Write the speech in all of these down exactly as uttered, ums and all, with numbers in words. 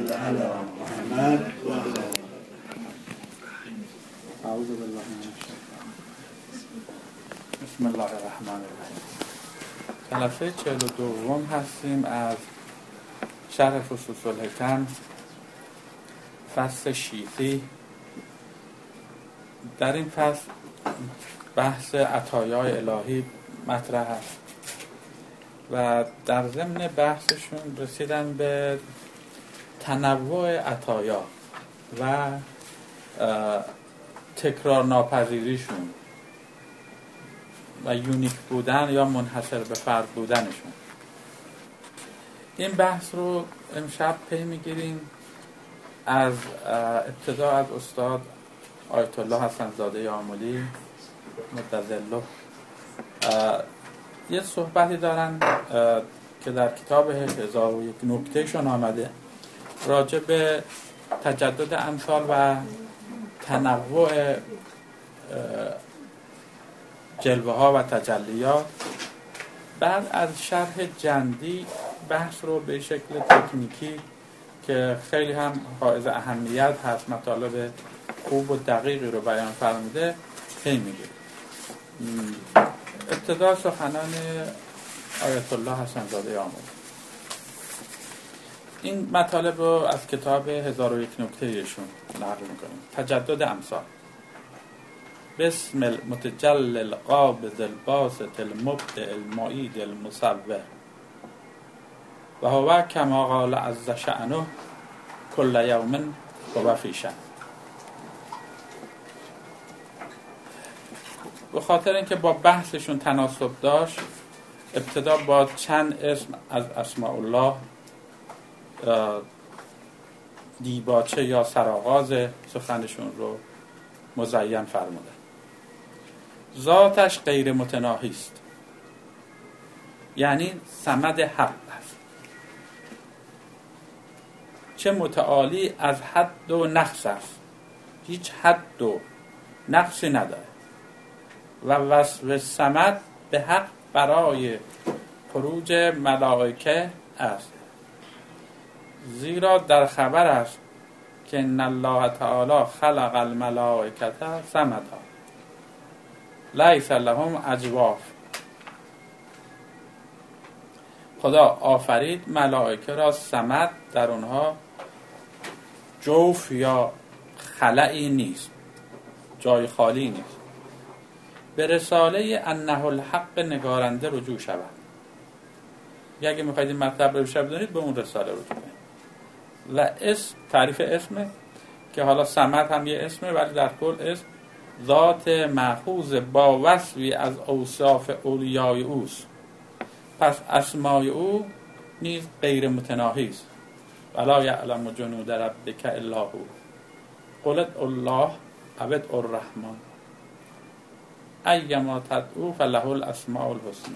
صل علی محمد و علی اعوذ بالله من الشیطان. بسم الله الرحمن الرحیم. جلسه چهل و دوم هستیم از شرح فصوص الحکم، فصل شیخی. در این فصل بحث عطایای الهی مطرح است و در ضمن بحثشون رسیدن به تنوع عطایا و تکرار ناپذیریشون و یونیک بودن یا منحصر به فرد بودنشون. این بحث رو امشب پی میگیریم از ابتدا از استاد آیت الله حسن زاده آملی مدظله. یه صحبتی دارن که در کتاب هزار و یک نکته شون آمده راجع به تجدد امثال و تنوع جلوه ها و تجلیات. بعد از شرح جندی بحث رو به شکل تکنیکی که خیلی هم حائز اهمیت هست، مطالب خوب و دقیقی رو بیان فرموده، پی میگیره. ابتدا سخنان آیت الله حسن زاده آملی. این مطالب رو از کتاب هزار و یک نکته ایشون نقل میکنیم. تجدد امثال. بسم المتجل القابض الباسط المبدع المعید المصور و هو کما قال عز شأنه کل یوم هو فی شأن. به خاطر اینکه با بحثشون تناسب داشت، ابتدا با چند اسم از اسماء الله دیباچه یا سرآغاز سخنشون رو مزین فرموده. ذاتش غیر متناهی است، یعنی صمد حق است، چه متعالی از حد و نقص است، هیچ حد و نقصی نداره و وصف صمد به حق برای خروج ملائکه است، زیرا در خبر است که ان الله تعالی خلق الملائکه صمدا لیس لهم اجواف. خدا آفرید ملائکه را صمد، در اونها جوف یا خلایی نیست، جای خالی نیست. به رساله انه الحق نگارنده رجوع شود. اگه میخواید این مطلب رو بیشتر بدونید به اون رساله رجوع کنید. و اسم، تعریف اسمه که حالا صمد هم یه اسمه ولی در کل اسم ذات مأخوذ با وصفی از اوصاف اولیای اوست، پس اسمای او نیز غیر متناهی است. ولا یعلم جنود ربک الا هو قل ادعوا الله او ادعوا الرحمن ایما تدعو فله الاسماء الحسنی.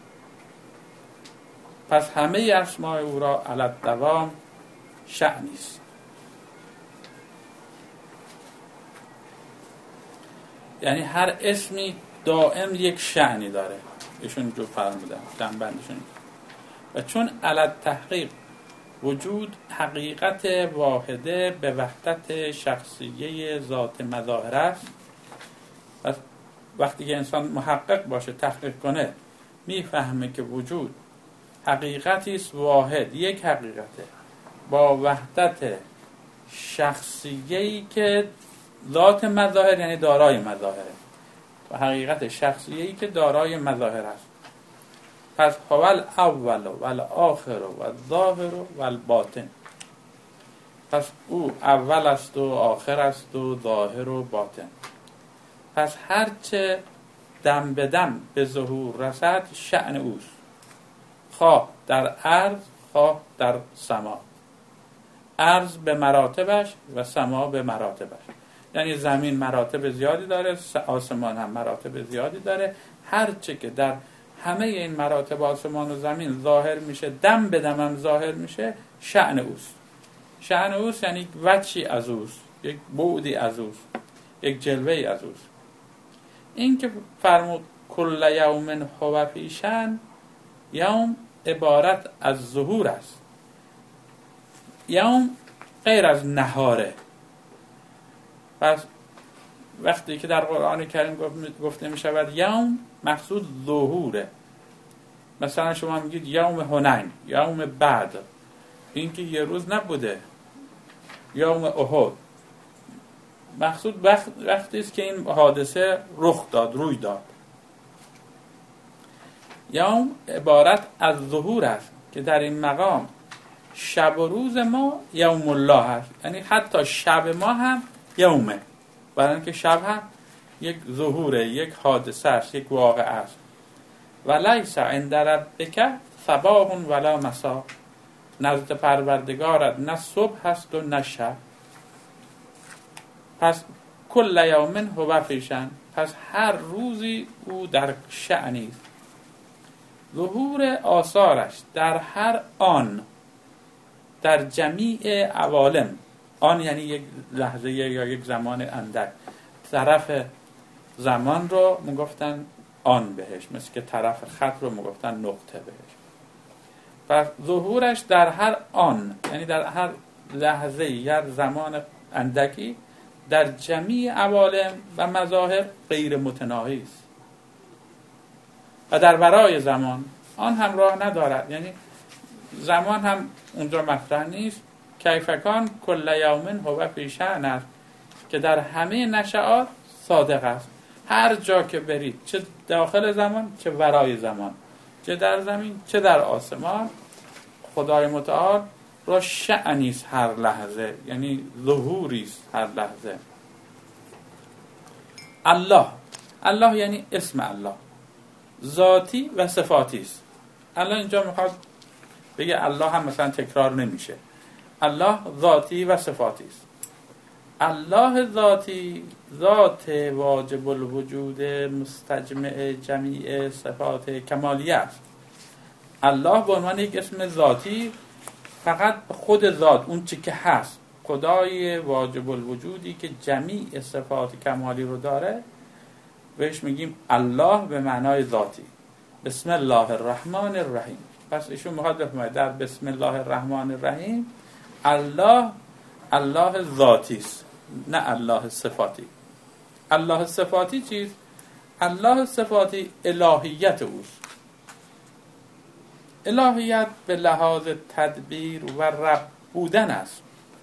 پس همه اسماء او را علی الدوام شأنی است. یعنی هر اسمی دائم یک شأنی داره. ایشون جو فرمودن جنبندشون. و چون علی التحقیق وجود حقیقت واحده به وحدت شخصیه ذات مظاهر است، پس وقتی که انسان محقق باشه، تحقیق کنه، میفهمه که وجود حقیقتی است واحد، یک حقیقته با وحدت شخصیه‌ای که ذات مظاهر یعنی دارای مظاهره و حقیقت شخصیه‌ای که دارای مظاهر است. پس هو الاول و الاخر و الظاهر و الباطن. پس او اول است و آخر است و ظاهر و باطن. پس هرچه دم به دم به ظهور رسد شأن اوست، خواه در عرض خواه در سما. عرض به مراتبش و سما به مراتبش، یعنی زمین مراتب زیادی داره، آسمان هم مراتب زیادی داره. هرچه که در همه این مراتب آسمان و زمین ظاهر میشه، دم به دم هم ظاهر میشه، شأن اوست. شأن اوست یعنی وجهی از اوست، یک بعدی از اوست، یک جلوه‌ای از اوست. این که فرمود کل یوم هو فی شأن، یوم عبارت از ظهور است. یوم غیر از نهاره. پس وقتی که در قرآن کریم گفته می شود یوم، مقصود ظهوره. مثلا شما میگید یوم هنین، یوم بعد، این که یه روز نبوده. یوم احد، مقصود وقت وقتی است که این حادثه رخ داد، روی داد. یوم عبارت از ظهور است که در این مقام شب و روز ما یوم الله هست، یعنی حتی شب ما هم یومه، برای اینکه شب هم یک ظهوره، یک حادثه است، یک واقعه است. و لیس عند ربک صباح ولا مساء، نزد پروردگارت نه صبح هست و نه شب. پس کل یوم هو فی شأن، پس هر روزی او در شأنی است. ظهور آثارش در هر آن، در جمیع عوالم، آن یعنی یک لحظه یا یک زمان اندک. طرف زمان رو میگفتن آن بهش، مثل که طرف خط رو میگفتن نقطه بهش. پس ظهورش در هر آن، یعنی در هر لحظه یا زمان اندکی، در جمیع عوالم و مظاهر غیر متناهی است. و در ورای زمان آن هم راه ندارد، یعنی زمان هم اونجا مطرح نیست. کیفکان کل یوم هو فی شأن است، که در همه نشئات صادق است. هر جا که برید، چه داخل زمان چه ورای زمان، چه در زمین چه در آسمان، خدای متعال را شأنی است هر لحظه، یعنی ظهوری است هر لحظه. الله، الله یعنی اسم الله، ذاتی و صفاتی است. الله اینجا میخواد بگه الله هم مثلا تکرار نمیشه. الله ذاتی و صفاتی است. الله ذاتی، ذات واجب الوجود مستجمع جمیع صفات کمالیه است. الله به عنوان یک اسم ذاتی فقط خود ذات، اون چی که هست، خدای واجب الوجودی که جمیع صفات کمالی رو داره، بهش میگیم الله به معنای ذاتی. بسم الله الرحمن الرحیم. پس ایشون میخواد بفرماید در بسم الله الرحمن الرحیم الله، الله ذاتی است، نه الله صفاتی. الله صفاتی چیست؟ الله صفاتی الهیت اوست. الهیت به لحاظ تدبیر و رب بودن است.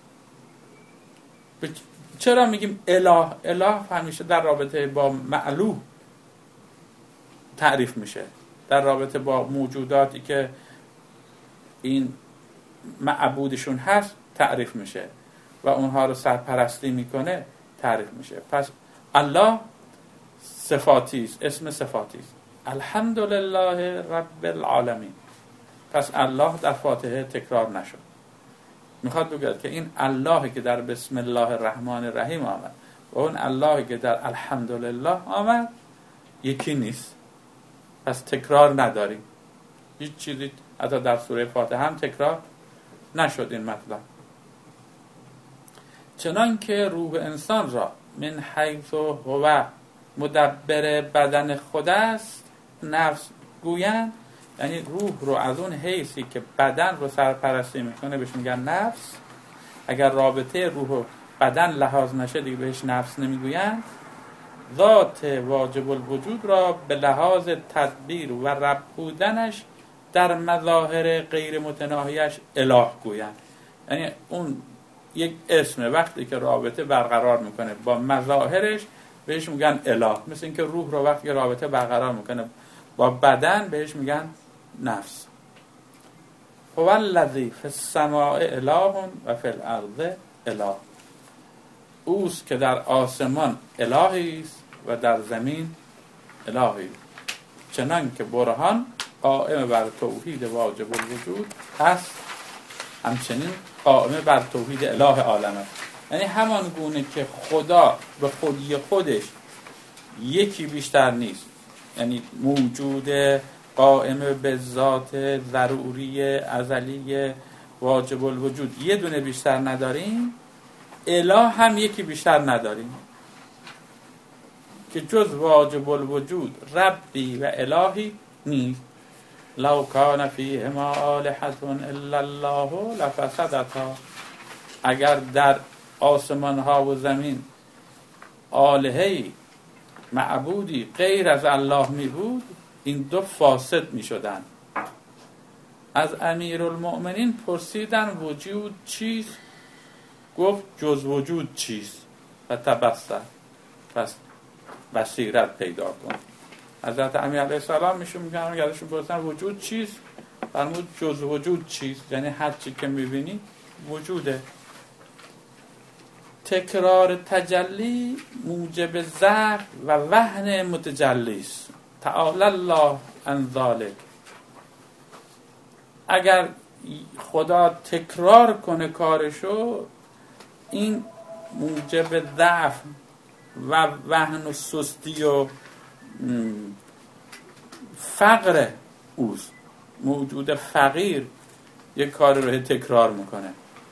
چرا میگیم اله؟ اله همیشه در رابطه با معلوه تعریف میشه، در رابطه با موجوداتی که این معبودشون هست تعریف میشه و اونها رو سرپرستی میکنه تعریف میشه. پس الله صفاتی است، اسم صفاتی است. الحمدلله رب العالمین. پس الله در فاتحه تکرار نشد. میخواد بگه که این اللهی که در بسم الله الرحمن الرحیم آمد و اون اللهی که در الحمدلله آمد یکی نیست. پس تکرار نداریم. هیچ چیزی حتی در سوره فاتحه هم تکرار نشد این مطلب. چنان که روح انسان را من حیث هو مدبر بدن خود است نفس گویند، یعنی روح رو از اون حیثی که بدن رو سرپرستی میکنه بهش میگن نفس. اگر رابطه روح و بدن لحاظ نشه دیگه بهش نفس نمیگویند. ذات واجب الوجود را به لحاظ تدبیر و رب بودنش در مظاهر غیر متناهیش اله گویند. یعنی اون یک اسم وقتی که رابطه برقرار میکنه با مظاهرش بهش میگن اله. مثل اینکه روح رو وقتی که رابطه برقرار میکنه با بدن بهش میگن نفس. هو الذی فی السماء اله و فی الارض اله. اوست که در آسمان الهی است و در زمین الهی، چنان که برهان قائم بر توحید واجب الوجود هست، همچنین قائم بر توحید اله عالم است. یعنی همان گونه که خدا به خودی خودش یکی بیشتر نیست، یعنی موجود قائم به ذات ضروری ازلی واجب الوجود یه دونه بیشتر نداریم، اله هم یکی بیشتر نداریم که جز واجب الوجود ربی و الهی نیست. لو کان فیهما آلهة الا الله لفسدتا. اگر در آسمان ها و زمین آلهه‌ای معبودی غیر از الله می بود، این دو فاسد می شدن. از امیرالمؤمنین پرسیدن وجود چیست؟ گفت جز وجود چیست؟ و تبصر، پس بصیرت پیدا کن. حضرت امیر علیه السلام میشون میگن ازشون پرسیدن وجود چیست؟ فرمود جز وجود چیست؟ یعنی هر چی که میبینی وجوده. تکرار تجلی موجب ضعف و وهن متجلی است. تعالی الله عن ذلک. اگر خدا تکرار کنه کارشو، این موجب ضعف و وهن و سستی و فقر اوست. موجود فقیر یک کار رو تکرار میکنه.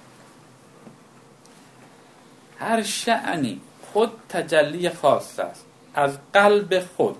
هر شأنی خود تجلی خاص است از قلب خود،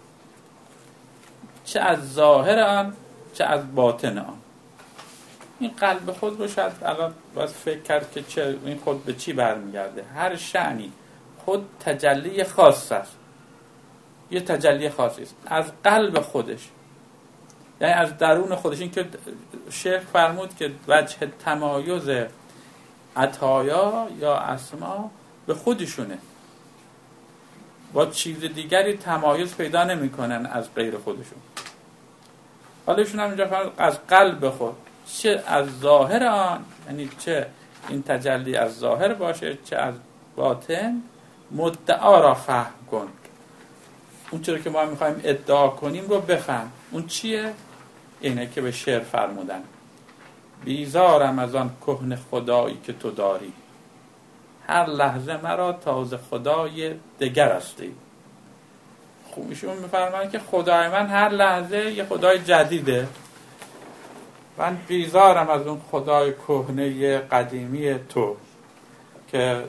چه از ظاهر آن چه از باطن آن. این قلب خود رو شاید الان باید فکر کرد که چه این خود به چی برمیگرده. هر شأنی خود تجلی خاص است، یه تجلی خاصی است از قلب خودش، یعنی از درون خودش. این که شیخ فرمود که وجه تمایز عطایا یا اسما به خودشونه، با چیز دیگری تمایز پیدا نمی کنن از غیر خودشون. حالا ایشون هم اینجا فرمود از قلب خود، چه از ظاهر آن، یعنی چه این تجلی از ظاهر باشه چه از باطن، مدعا را فهم کن. اون چیزی که ما میخوایم ادعا کنیم رو بفهم. اون چیه؟ اینه که به شعر فرمودن بیزارم از آن کهن خدایی که تو داری، هر لحظه مرا تازه خدای دگر هستی. خوب ایشون میفرمایند که خدای من هر لحظه یه خدای جدیده. من بیزارم از اون خدای کهنه قدیمی تو که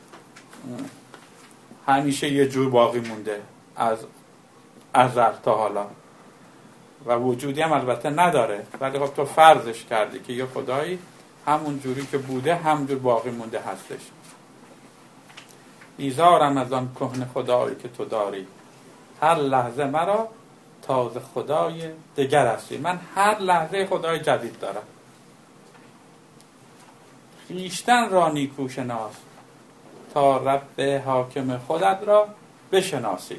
همیشه یه جور باقی مونده از ازل تا حالا و وجودی هم البته نداره، ولی خب تو فرضش کردی که یه خدایی همون جوری که بوده همونجور باقی مونده هستش. بیزارم از آن کهنه خدایی که تو داری، هر لحظه مرا تازه خدای دگر هستی. من هر لحظه خدای جدید دارم. خویشتن را نیکو شناس تا رب حاکم خودت را بشناسی.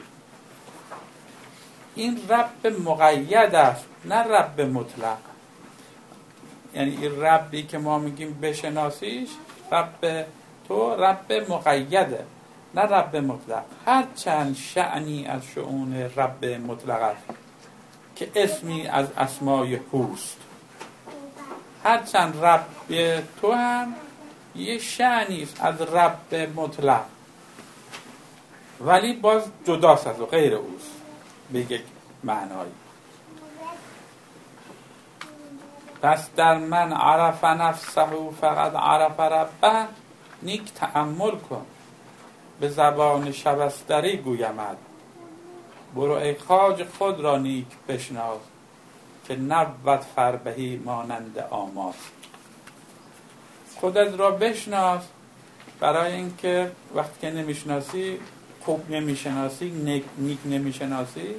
این رب مقید است نه رب مطلق. یعنی این ربی که ما میگیم بشناسیش، رب تو رب مقیده نه رب مطلق. هر چند شأنی از شؤون رب مطلق است که اسمی از اسمای هوست، هر چند رب تو هم یه شأنی است از رب مطلق، ولی باز جداست از و غیر اوست به یک معنایی. پس در من عرف نفسه فقط عرف ربه، نیک تأمل کن به زبان شبستری گویمد. برو ای خواجه خود را نیک بشناس که نبود فربهی مانند آماس. خودت را بشناس، برای اینکه وقتی که نمیشناسی، خوب نمیشناسی، نیک, نیک نمیشناسی،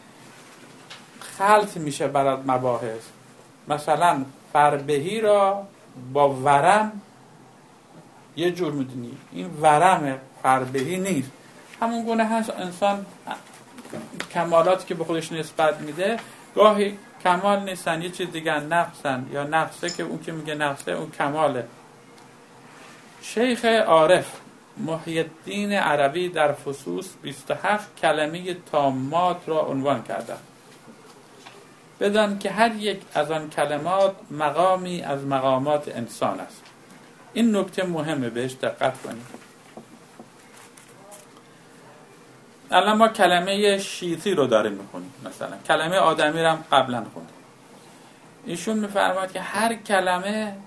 خلط میشه برات مباحث. مثلا فربهی را با ورم یه جور میدونی، این ورم فربهی نیست. همون گونه هست انسان کمالاتی که به خودش نسبت میده گاهی کمال نیستن، یه چیز دیگه نقصن، یا نقصه که اون که میگه نقصه اون کماله. شیخ عارف محی الدین عربی در فصوص بیست و هفت کلمه تامات را عنوان کرده. بدان که هر یک از آن کلمات مقامی از مقامات انسان است. این نکته مهمه، بهش دقت کنید. الان ما کلمه شیطی رو داریم میخونیم، مثلا کلمه آدمی رو هم قبلا خوندیم. ایشون میفرماید که هر کلمه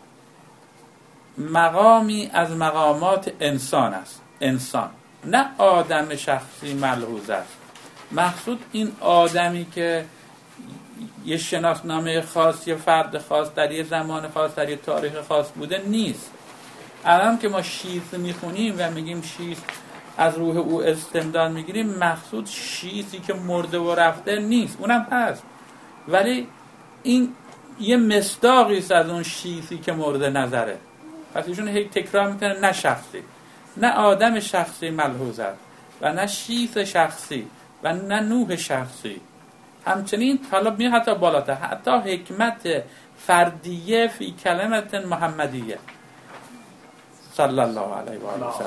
مقامی از مقامات انسان است. انسان نه آدم شخصی ملحوظ است. مقصود این آدمی که یه شناسنامه خاص، یه فرد خاص در یه زمان خاص در یه تاریخ خاص بوده نیست. الان که ما شیث میخونیم و میگیم شیث از روح او استمداد میگیریم، مقصود شیثی که مرده و رفته نیست، اونم هست، ولی این یه مصداقی است از اون شیثی که مورد نظره. پس ایشون هی تکرار میکنه نه شخصی، نه آدم شخصی ملحوظ است و نه شیث شخصی و نه نوح شخصی. همچنین حالا می حتی بالاتر، حتی حکمت فردیه فی کلمت محمدیه صلی الله علیه و آله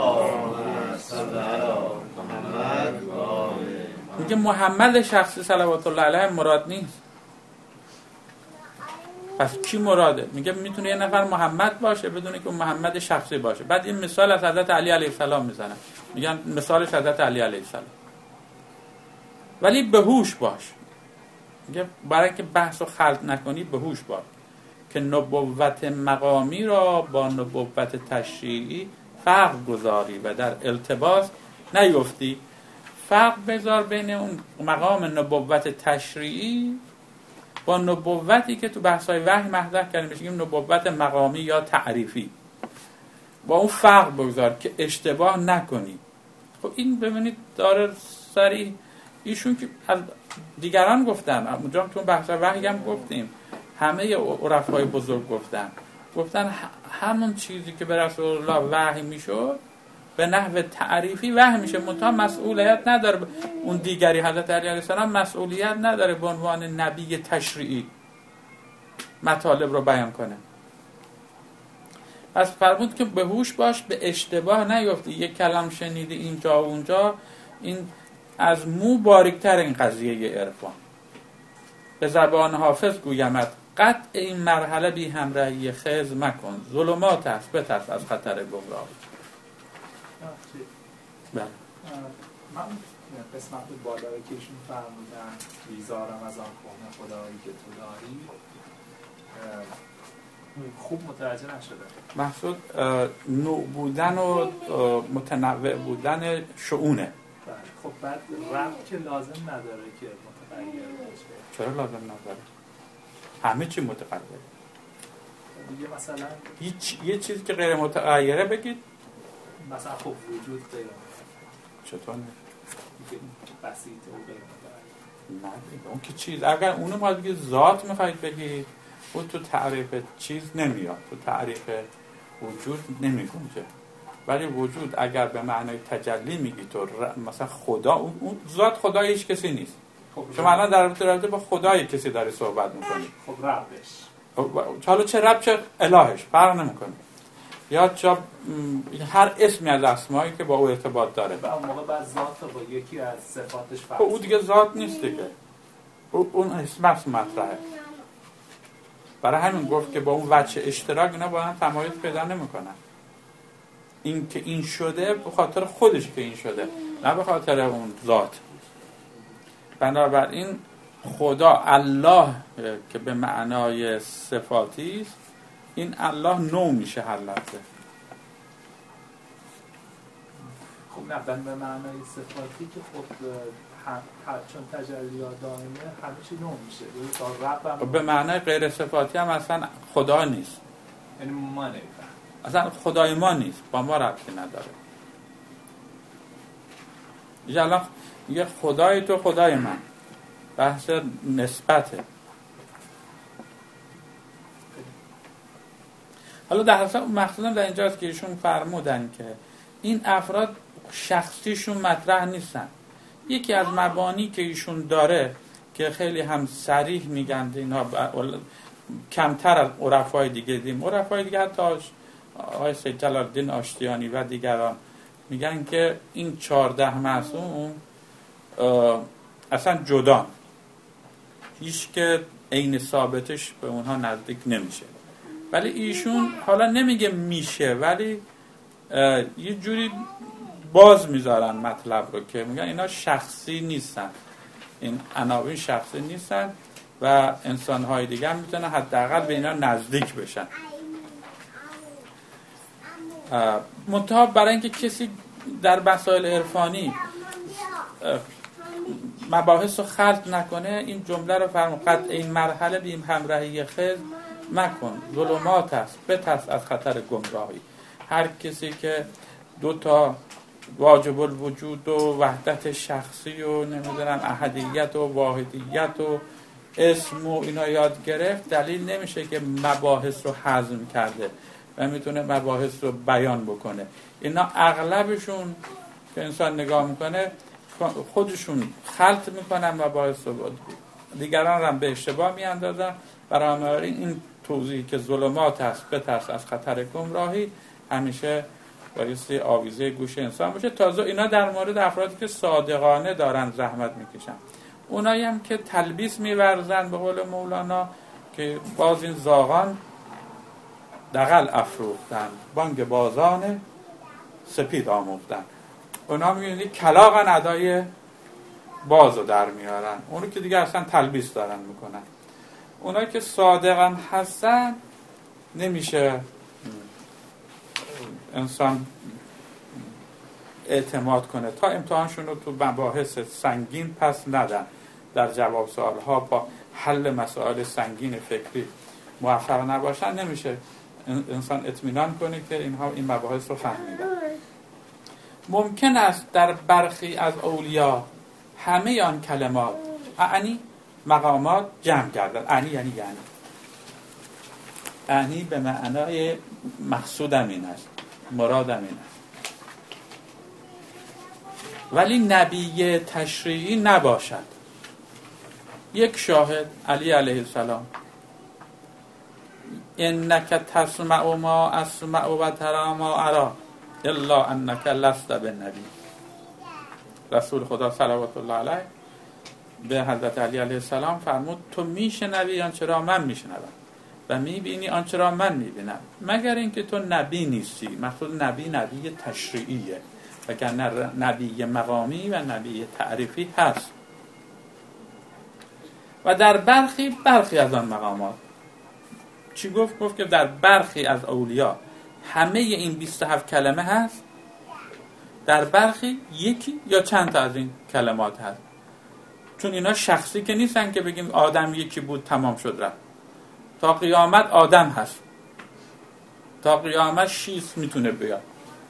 وسلم. میگه محمد شخصی صلوات الله علیه مراد نیست. پس کی مراده؟ میگه میتونه یه نفر محمد باشه بدونه که محمد شخصی باشه. بعد این مثال از حضرت علی علیه السلام میزنن، میگن مثالش حضرت علی علیه السلام. ولی به هوش باش، میگه برای که بحث و خلط نکنی به هوش باش که نبوت مقامی را با نبوت تشریعی فرق گذاری و در التباس نیفتی. فرق بذار بین اون مقام نبوت تشریعی با نبوتی که تو بحث‌های وحی مطرح کردیم، میگیم نبوت مقامی یا تعریفی. با اون فرق بگذار که اشتباه نکنی. خب این ببینید داره صریح ایشون که از دیگران گفتن، اونجا تو بحث‌های وحی هم گفتیم، همه عرفای بزرگ گفتن گفتن همون چیزی که به رسول الله وحی میشد به نحو تعریفی وحی میشه، منتها مسئولیت نداره. اون دیگری حضرت علی علیه السلام مسئولیت نداره به عنوان نبی تشریعی مطالب رو بیان کنه. پس فرمود که به هوش باش به اشتباه نیفتی. یک کلام شنیدی اینجا و اونجا، این از مو باریکتر این قضیه عرفان. به زبان حافظ گویمت قطع این مرحله بی همراهی خضر مکن، ظلمات است بترس از خطر گمراهی. بله. من قسمت بالا که ایشون فرمودن بیزارم از آن کهنه خدایی که تو داری، خوب متوجه نشده. محسود نوع بودن و متنوع بودن شؤونه. بله. خب بعد ربط که لازم نداره که متغیر باشه. چرا لازم نداره؟ همه چی متغیره. دیگه مثلا هیچ یه چیزی که غیر متغیره بگید. مثلا خب وجود غیر چطور نه؟ بسیطه و غیر متغیر. نه اون که چیز، اگر اونو ما بگید ذات میخواید بگید، اون تو تعریف چیز نمیاد، تو تعریف وجود نمیگنجه. ولی وجود اگر به معنای تجلی میگی تو مثلا خدا، اون ذات خدا هیچ کسی نیست. خب شما الان در رابطه با خدای کسی داری صحبت میکنی. خب ربش. خب حالا چه رب چه الهش فرق نمیکنه. یا چه هر اسمی از اسمایی که با او ارتباط داره. به اون موقع بعد ذات با یکی از صفاتش فرق. خب او دیگه ذات نیست دیگه. او اون اسم است مطرحه. برای همین گفت که با اون وجه اشتراک اینا با هم تمایز پیدا نمیکنن. این که این شده به خاطر خودش که این شده، نه به خاطر اون ذات. بنابراین خدا الله که به معنای صفاتی است، این الله نو میشه هر لحظه. خب نه به معنای صفاتی که خب هم چون تجلیات دائمه همه چی نو میشه. تا رب به معنای غیر صفاتی هم اصلا خدا نیست. یعنی ما نمیفهم. اصلا خدای ما نیست، با ما ربطی نداره. یه یه خدای تو خدای من، بحث نسبته. حالا در اصل مقصودم در اینجاست که ایشون فرمودن که این افراد شخصیشون مطرح نیستن. یکی از مبانی که ایشون داره که خیلی هم صریح میگن اینا کمتر از عرفای دیگه دیم، عرفای دیگه حتی آقای سید جلال الدین آشتیانی و دیگران میگن که این چهارده معصوم اصلا جدا، هیچ که عین ثابتش به اونها نزدیک نمیشه. ولی ایشون حالا نمیگه میشه، ولی یه جوری باز میذارن مطلب رو که میگن اینا شخصی نیستن، این عناوین شخصی نیستن و انسان‌های دیگه هم میتونن حداقل به اینا نزدیک بشن. منتها برای اینکه کسی در مسائل عرفانی مباحث رو خلط نکنه، این جمله رو فرمود قطع این مرحله بیم همراهی خضر مکن، ظلمات است بترس از خطر گمراهی. هر کسی که دو تا واجب الوجود و وحدت شخصی و نمیدونم احدیت و واحدیت و اسم و اینا یاد گرفت، دلیل نمیشه که مباحث رو هضم کرده و میتونه مباحث رو بیان بکنه. اینا اغلبشون که انسان نگاه میکنه خودشون خلط میکنن مباحث رو، دیگران هم به اشتباه میاندازن. برای این توضیحی که ظلمات هست بترس از خطر گمراهی همیشه بایستی آویزه گوش انسان باشه. تازه اینا در مورد افرادی که صادقانه دارن زحمت میکشن، اونایی هم که تلبیس میورزن به قول مولانا که باز این زاغان دغل افروختن بانگ بازان سپید آموختن، اونا میگن کلاغن ادای بازو در میارن، اونو که دیگه اصلا تلبیس دارن میکنن. اونایی که صادقان هستن نمیشه انسان اعتماد کنه تا امتحانشون رو تو مباحث سنگین پس ندن، در جواب سوالها با حل مسائل سنگین فکری موفق نباشن، نمیشه انسان اطمینان کنه که اینها این مباحث رو فهمیدن. ممکن است در برخی از اولیا همه آن کلمات اعنی مقامات جمع گردد. اعنی یعنی یعنی اعنی به معنای مقصودم این است، مرادم این است، ولی نبی تشریعی نباشد. یک شاهد علی علیه السلام، انک تسمع ما اسمع و ترى ما ارى الا انک لست بالنبی. رسول خدا صلوات الله علیه به حضرت علی علیه السلام فرمود تو میشنوی آنچه را من میشنوم و میبینی آنچه را من میبینم، مگر اینکه تو نبی نیستی. مقصود نبی نبی تشریعیه، وگرنه نبی مقامی و نبی تعریفی هست. و در برخی برخی از آن مقامات چی گفت؟ گفت که در برخی از اولیا همه این بیست و هفت کلمه هست، در برخی یکی یا چند تا از این کلمات هست. چون اینا شخصی که نیستن که بگیم آدم یکی بود تمام شد رفت. تا قیامت آدم هست، تا قیامت شیث میتونه بیاد.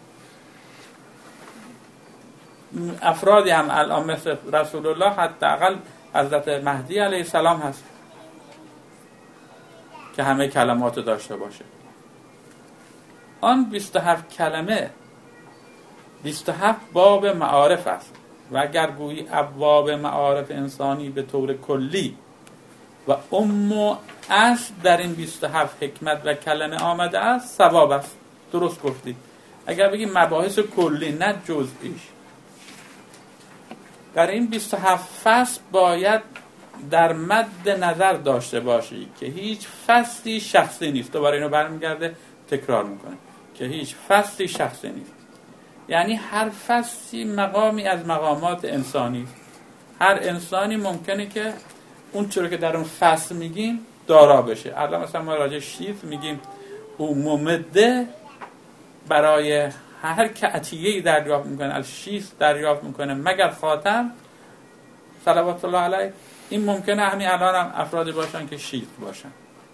افرادی هم الان مثل رسول الله حداقل حضرت مهدی علیه السلام هست که همه کلمات داشته باشه. آن بیست و هفت کلمه بیست و هفت باب معارف است و اگر گویی ابواب معارف انسانی به طور کلی و ام و اصل در این بیست و هفت حکمت و کلمه آمده است ثواب است. درست گفتید. اگر بگیم مباحث کلی نه جزئیش، در این بیست و هفت فصل باید در مد نظر داشته باشی که هیچ فصلی شخصی نیست. دوباره اینو برمیگرده تکرار میکنه که هیچ فصلی شخصی نیست، یعنی هر فصلی مقامی از مقامات انسانی. هر انسانی ممکنه که اون چیزی که در اون فصل میگیم دارا بشه. الان مثلا ما راجع شیف میگیم او ممده، برای هر که عطیه‌ای دریافت میکنه از شیف دریافت میکنه مگر خاتم صلوات الله علیه. این ممکنه همین الان هم افرادی باشن که شیف باشن.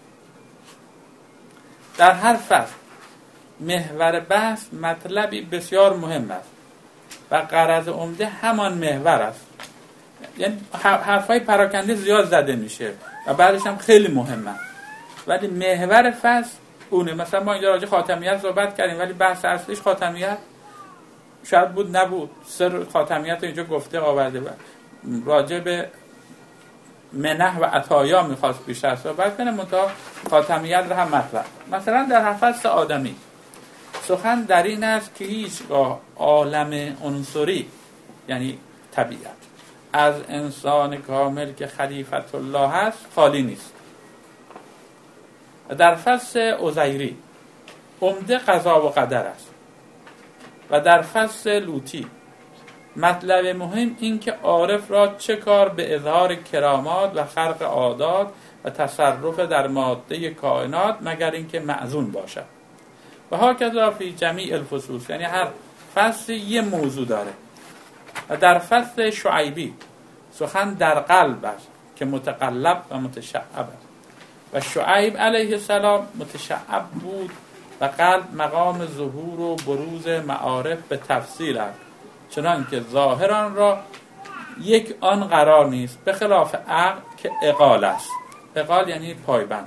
در هر فصل محور بحث مطلبی بسیار مهم است و غرض عمده همان محور است. یعنی حرفای پراکنده زیاد زده میشه و بعدش هم خیلی مهمه، ولی محور فصل اونه. مثلا ما اینجا راجع خاتمیت صحبت کردیم ولی بحث اصلیش خاتمیت شاید بود نبود. سر خاتمیت رو اینجا گفته آورده بود. راجع به منح و عطایا میخواست بیشتر صحبت کنه، منتها خاتمیت رو هم مطرح. مثلا در فصل آدمی سخن در این است که هیچگاه عالم عنصری یعنی طبیعت از انسان کامل که خلیفت الله هست خالی نیست. در فصل عزیری عمده قضا و قدر است و در فصل لوطی مطلب مهم این که عارف را چه کار به اظهار کرامات و خلق عادات و تصرف در ماده کائنات مگر اینکه معزون باشد. و هاکذا فی جمیع الفصول، یعنی هر فصل یه موضوع داره. و در فصل شعیبی سخن در قلب است که متقلب و متشعب است و شعیب علیه السلام متشعب بود و قلب مقام ظهور و بروز معارف به تفصیل است، چنان که ظاهران را یک آن قرار نیست، به خلاف عقل که اقال است. اقال یعنی پایبند.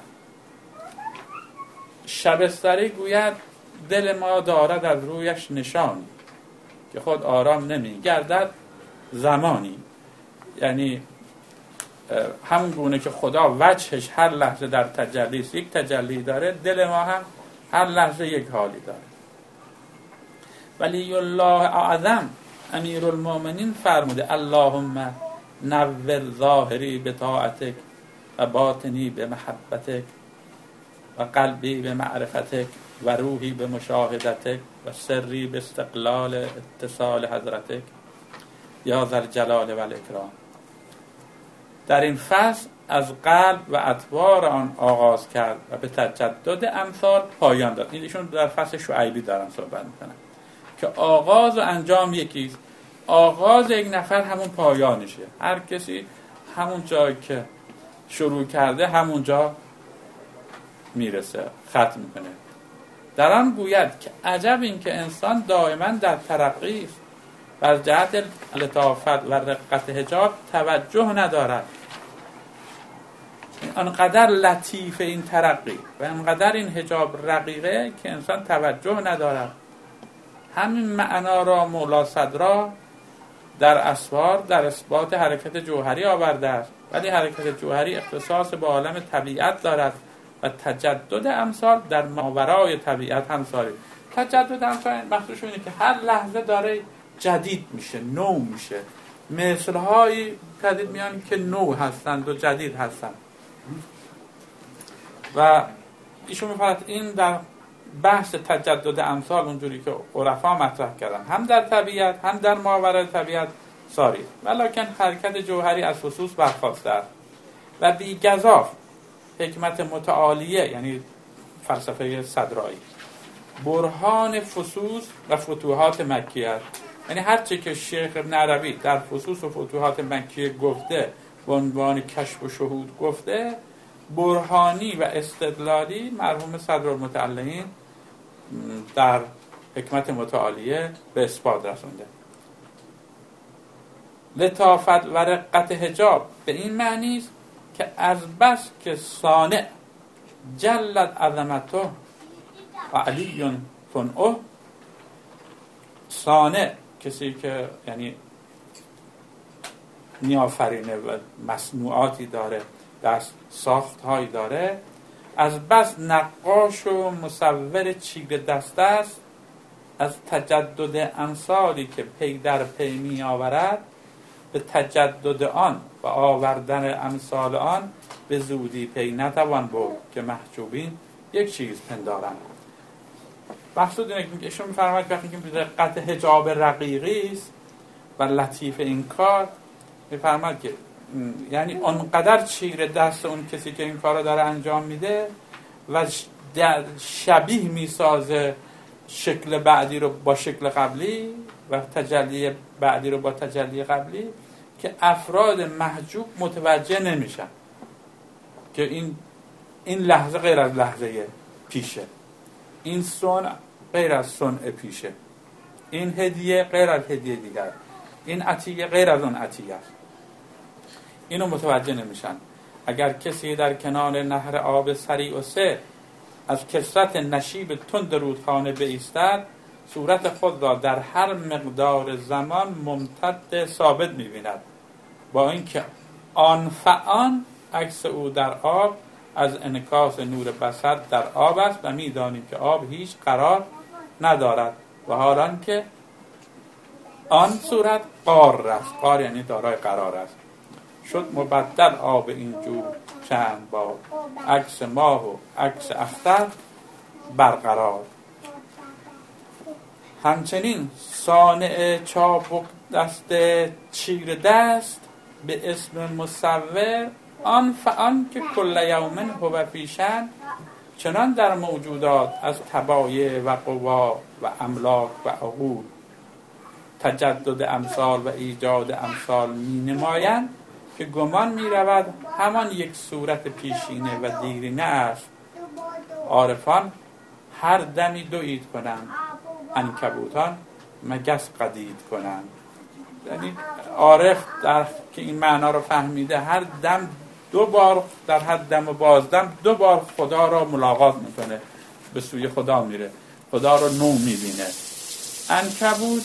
شبستری گوید دل ما دارد از رویش نشانی، که خود آرام نمی گردد زمانی. یعنی همون گونه که خدا وجهش هر لحظه در تجلیست، یک تجلی داره، دل ما هم هر لحظه یک حالی داره. ولی الله اعظم امیر المؤمنین فرموده اللهم نور ظاهری به طاعتک و باطنی به محبتک و قلبی به معرفتک و روحی به مشاهدتک و سری به استقلال اتصال حضرتک یا ذوالجلال و الاکرام. در این فصل از قلب و اطوار آن آغاز کرد و به تجدد امثال پایان داد. این ایشون در فصل شعیبی دارن صحبت میکنن که آغاز و انجام یکیست. آغاز یک نفر همون پایانشه. هر کسی همون جایی که شروع کرده همون جا میرسه، ختم میکنه. در آن گوید که عجب این که انسان دائما در ترقی است و از جهت لطافت و رقت حجاب توجه ندارد. انقدر لطیف این ترقی و انقدر این حجاب رقیقه که انسان توجه ندارد. همین معنا را مولا صدرا در اسوار در اثبات حرکت جوهری آورده است، ولی حرکت جوهری اختصاص با عالم طبیعت دارد و تجدد امثال در ماورای طبیعت همساری. تجدد امثال مخصوص اینه که هر لحظه داره جدید میشه، نو میشه. مثلهای جدید میان که نو هستند و جدید هستند. و ایشون میفرد این در بحث تجدد امثال اونجوری که عرفا مطرح کردن، هم در طبیعت هم در ماورای طبیعت ساری، ولکن حرکت جوهری از خصوص برخواسته است و بی گزاف حکمت متعالیه، یعنی فلسفه صدرایی، برهان فصوص و فتوحات مکیه است. یعنی هر چی که شیخ ابن عربی در فصوص و فتوحات مکیه گفته به عنوان کشف و شهود گفته، برهانی و استدلالی مرحوم صدرالمتعلقین در حکمت متعالیه به اثبات رسونده. لطافت و رقت حجاب به این معنی است که از بس که صانع جلت عظمته و علی صنعه، صانع کسی که یعنی میآفرینه و مصنوعاتی داره، دست ساخت هایی داره، از بس نقاش و مصور چیره دست است، از تجدد امثالی که پی در پی می آورد به تجدد آن و آوردن امثال آن به زودی پی نتوان برد که محجوبین یک چیز پندارند. مقصود اینه که ایشون می‌فرماید وقتی که دقت حجاب رقیقی است و لطیف این کار، می‌فرماید که یعنی اونقدر چیره دست اون کسی که این کارو داره انجام میده و شبیه میسازه شکل بعدی رو با شکل قبلی و تجلی بعدی رو با تجلی قبلی که افراد محجوب متوجه نمیشن که این این لحظه غیر از لحظه پیشه، این صنع غیر از صنع پیشه، این هدیه غیر از هدیه دیگر، این عطیه غیر از اون عطیه است. اینو متوجه نمیشن. اگر کسی در کنار نهر آب سریع و سه از کثرت نشیب تند رودخانه بایستد، صورت خود را در هر مقدار زمان ممتد ثابت می‌بیند، با اینکه آن فعان عکس او در آب از انعکاس نور بصر در آب است و می‌دانیم که آب هیچ قرار ندارد و حالان که آن صورت قار است. قار یعنی دارای قرار است. شد مبدل آب این جو چند بار، عکس ماه و عکس اختر برقرار. همچنین صانع چابک دست چیر دست به اسم مصور آن فعان که کل یومن هو پیشن، چنان در موجودات از طبایع و قوا و املاک و عقول تجدد امثال و ایجاد امثال می نمایند که گمان می رود همان یک صورت پیشینه و دیرینه است. عارفان هر دمی دو عید کنند، عنکبوتان مگس قدید کنند. یعنی عارف در که این معنا رو فهمیده هر دم دو بار، در هر دم و بازدم دو بار خدا را ملاقات میکنه، به سوی خدا میره، خدا رو نو میبینه. عنکبوت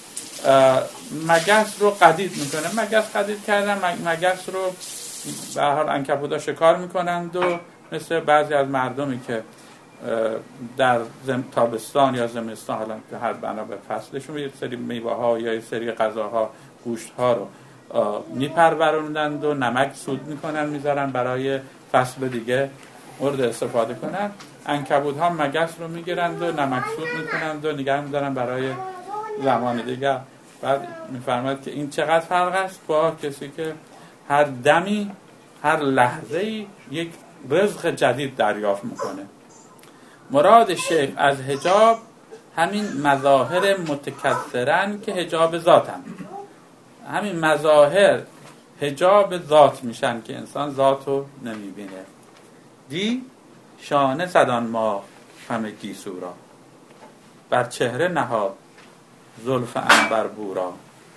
مگس رو قدید میکنه. مگس قدید کردن، مگس رو به هر حال عنکبوتا شکار میکنند و مثل بعضی از مردمی که در تابستان یا زمستان، حالا که هر بنا به فصلشون، یه سری میوه ها یا یه سری غذاها، گوشت ها رو میپروروندند و نمک سود میکنن، میذارن برای فصل دیگه مورد استفاده کنن. عنکبوت ها مگس رو میگیرند و نمک سود میکنند و نگه میدارن برای زمان دیگه. بعد میفرماید که این چقدر فرق است با کسی که هر دمی، هر لحظه‌ای یک رزق جدید دریافت میکنه. مراد شیخ از حجاب همین مظاهر متکثرن که حجاب ذاتن. همین مظاهر حجاب ذات میشن که انسان ذاتو نمیبینه. دی شانه زدان ما همه گیسو را، بر چهره نهاد زلف عنبر بو را.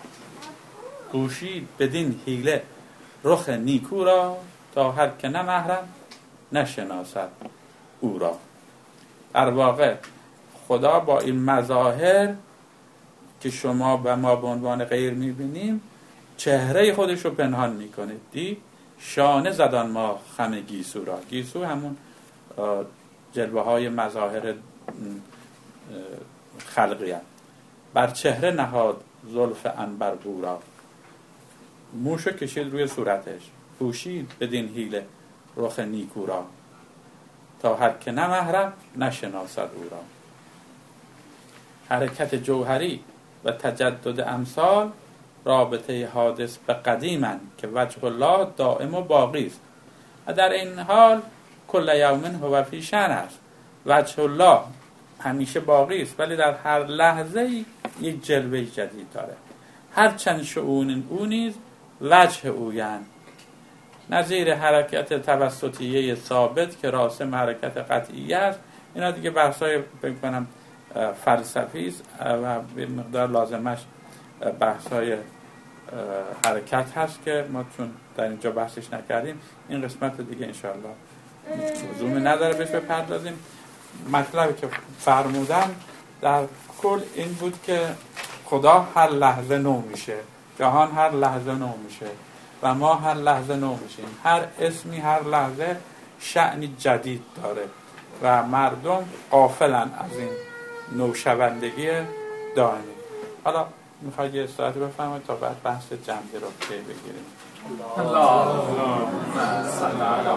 پوشید بدین حیله رخ نیکو را، تا هر که نه محرم نشناسد او را. در واقع خدا با این مظاهر که شما و ما به عنوان غیر میبینیم، چهره خودش رو پنهان میکنه. دی شانه زدان ما خم گیسو را. گیسو همون جلوه های مظاهر خلقیت. بر چهره نهاد زلف عنبر بو را. موشو کشید روی صورتش. پوشید بدین حیله رخ نیکو را، تا هر که نه محرم نشناسد او را. حرکت جوهری و تجدد امثال، رابطه حادث به قدیمن که وجه الله دائم و باقی است. و در این حال کل یوم هو فی شأن است. وجه الله همیشه باقی است، ولی در هر لحظه یک جلوه جدید داره. هر چند شؤون او نیز وجه اویند. نظیر حرکت توسطیه ثابت که راسم حرکت قطعیه است. اینا دیگه بحثای بکنم فلسفی است و به مقدار لازمش بحثای حرکت هست که ما چون در اینجا بحثش نکردیم، این قسمت دیگه انشاءالله لزومی نداره بهش بپردازیم. مطلبی که فرمودم در کل این بود که خدا هر لحظه نو میشه، جهان هر لحظه نو میشه و ما هر لحظه نو میشیم. هر اسمی هر لحظه شأنی جدید داره و مردم غافلن از این نوشوندگی دائمی. حالا میخوای یه استراحتی بفرمایید تا بعد بحث جنبی رو پی بگیریم. اللهم صل علی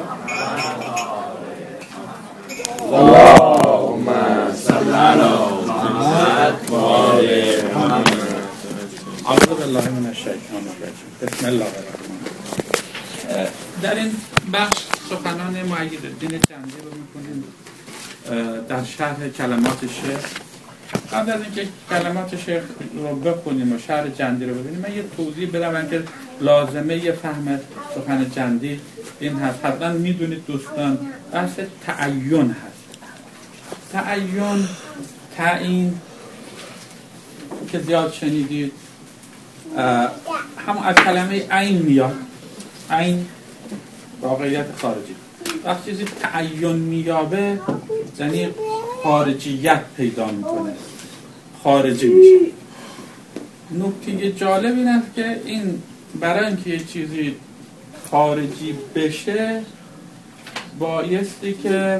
اللهم صل علی محمد و آل محمد. اعوذ بالله من الشیطان الرجیم. بسم الله الرحمن الرحیم. در این بخش سخنان مؤیدالدین جندی رو میکنیم در شرح کلمات شیخ. قبل از اینکه کلمات شیخ رو بخونیم و شرح جندی رو ببینیم، من یه توضیح بدم که لازمه یه فهم سخن جندی این هست. حتما میدونید دوستان بحث تعین هست. تعین، تعیین که زیاد شنیدید، همون از کلمه عین میاد. عین واقعیت خارجی. وقتی چیزی تعین میابه یعنی خارجیت پیدا میکنه، خارجی میشه. نکته جالب این است که این برای اینکه یه چیزی خارجی بشه بایستی که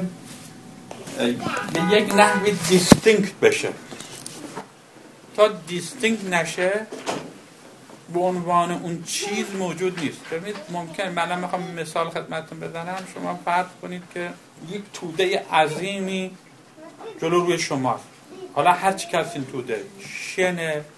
به یک نحوی دیستینکت بشه. تا دیستینکت نشه به عنوان اون چیز موجود نیست. ببینید ممکن من میخوام مثال خدمتتون بزنم. شما فرض کنید که یک توده عظیمی جلو روی شماست. حالا هر چی که از این توده، شن،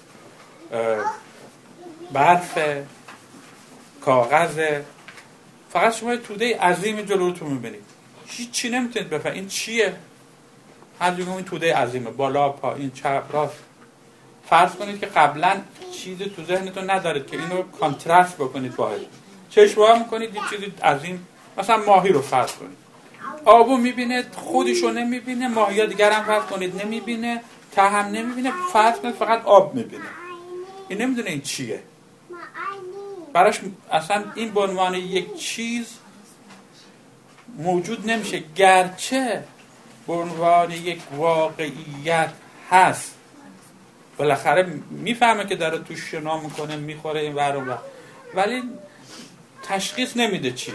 برف، کاغذ، فقط شما یک توده عظیمی جلوتون میبینید، هیچ چی نمیتونید بفهمید این چیه. هر جگه این توده عظیمه، بالا پایین چپ راست. فرض کنید که قبلا چیزی تو ذهنتون ندارید که اینو کانترست بکنید باهاش. چشم وا میکنید یه چیزی عظیم، مثلا ماهی رو فرض کنید. آبو میبینه، خودشو نمیبینه، ماهی دیگر هم فرض کنید نمیبینه، ته هم نمیبینه، فرض کنید فقط آب میبینه. این نمیدونه این چیه. براش اصلا این به عنوان یک چیز موجود نمیشه، گرچه به عنوان یک واقعیت هست. بالاخره میفهمه که داره توش شنا میکنه، میخوره این ور اون ور، ولی تشخیص نمیده چیه.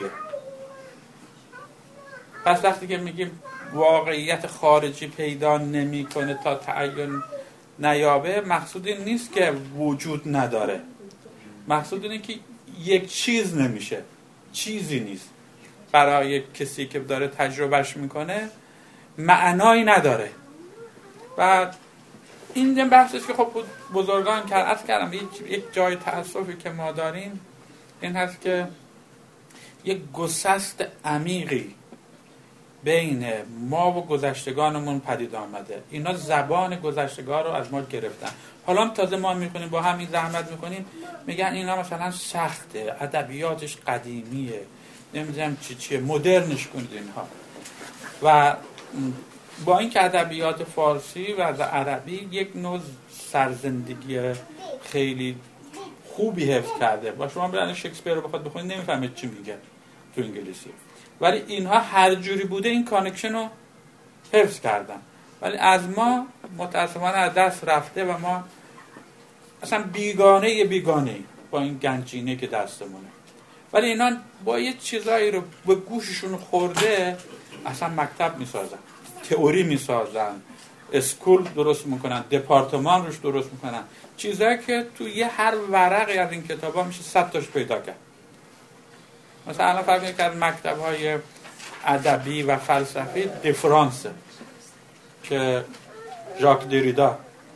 پس وقتی که میگیم واقعیت خارجی پیدا نمیکنه تا تعین نیابه، مقصود این نیست که وجود نداره، مقصود اینه که یک چیز نمیشه، چیزی نیست. برای کسی که داره تجربهش میکنه معنایی نداره. و این بحثش که خب بزرگان کرد، از کردم یک جای تأسفی که ما داریم این هست که یک گسست عمیقی بین ما و گذشتگانمون پدید آمده. اینا زبان گذشتگان رو از ما گرفتن. حالا هم تازه ما میکنیم با همین زحمت میکنیم، میگن اینا مثلا سخته، ادبیاتش قدیمیه، نمیدونم چی چیه، مدرنش کنید اینها. و با این که ادبیات فارسی و عربی یک نوع سرزندگی خیلی خوبی حفظ کرده، با شما برای شکسپیر رو بخواد بخونید نمیفهمید چی میگه تو انگلیسی، ولی اینها هر جوری بوده این کانکشن رو حفظ کردن. ولی از ما متاسفانه از دست رفته و ما اصلا بیگانه بیگانه با این گنجینه که دستمونه. ولی اینا با یه چیزایی رو به گوششون خورده اصلا مکتب میسازن، تئوری میسازن، اسکول درست میکنن، دپارتمان روش درست میکنن، چیزایی که تو یه هر ورقی از این کتابا میشه صد تاش پیدا کرد. مثلا الان فرض کنید که از مکتب‌های ادبی و فلسفی دیفرانس که ژاک دریدا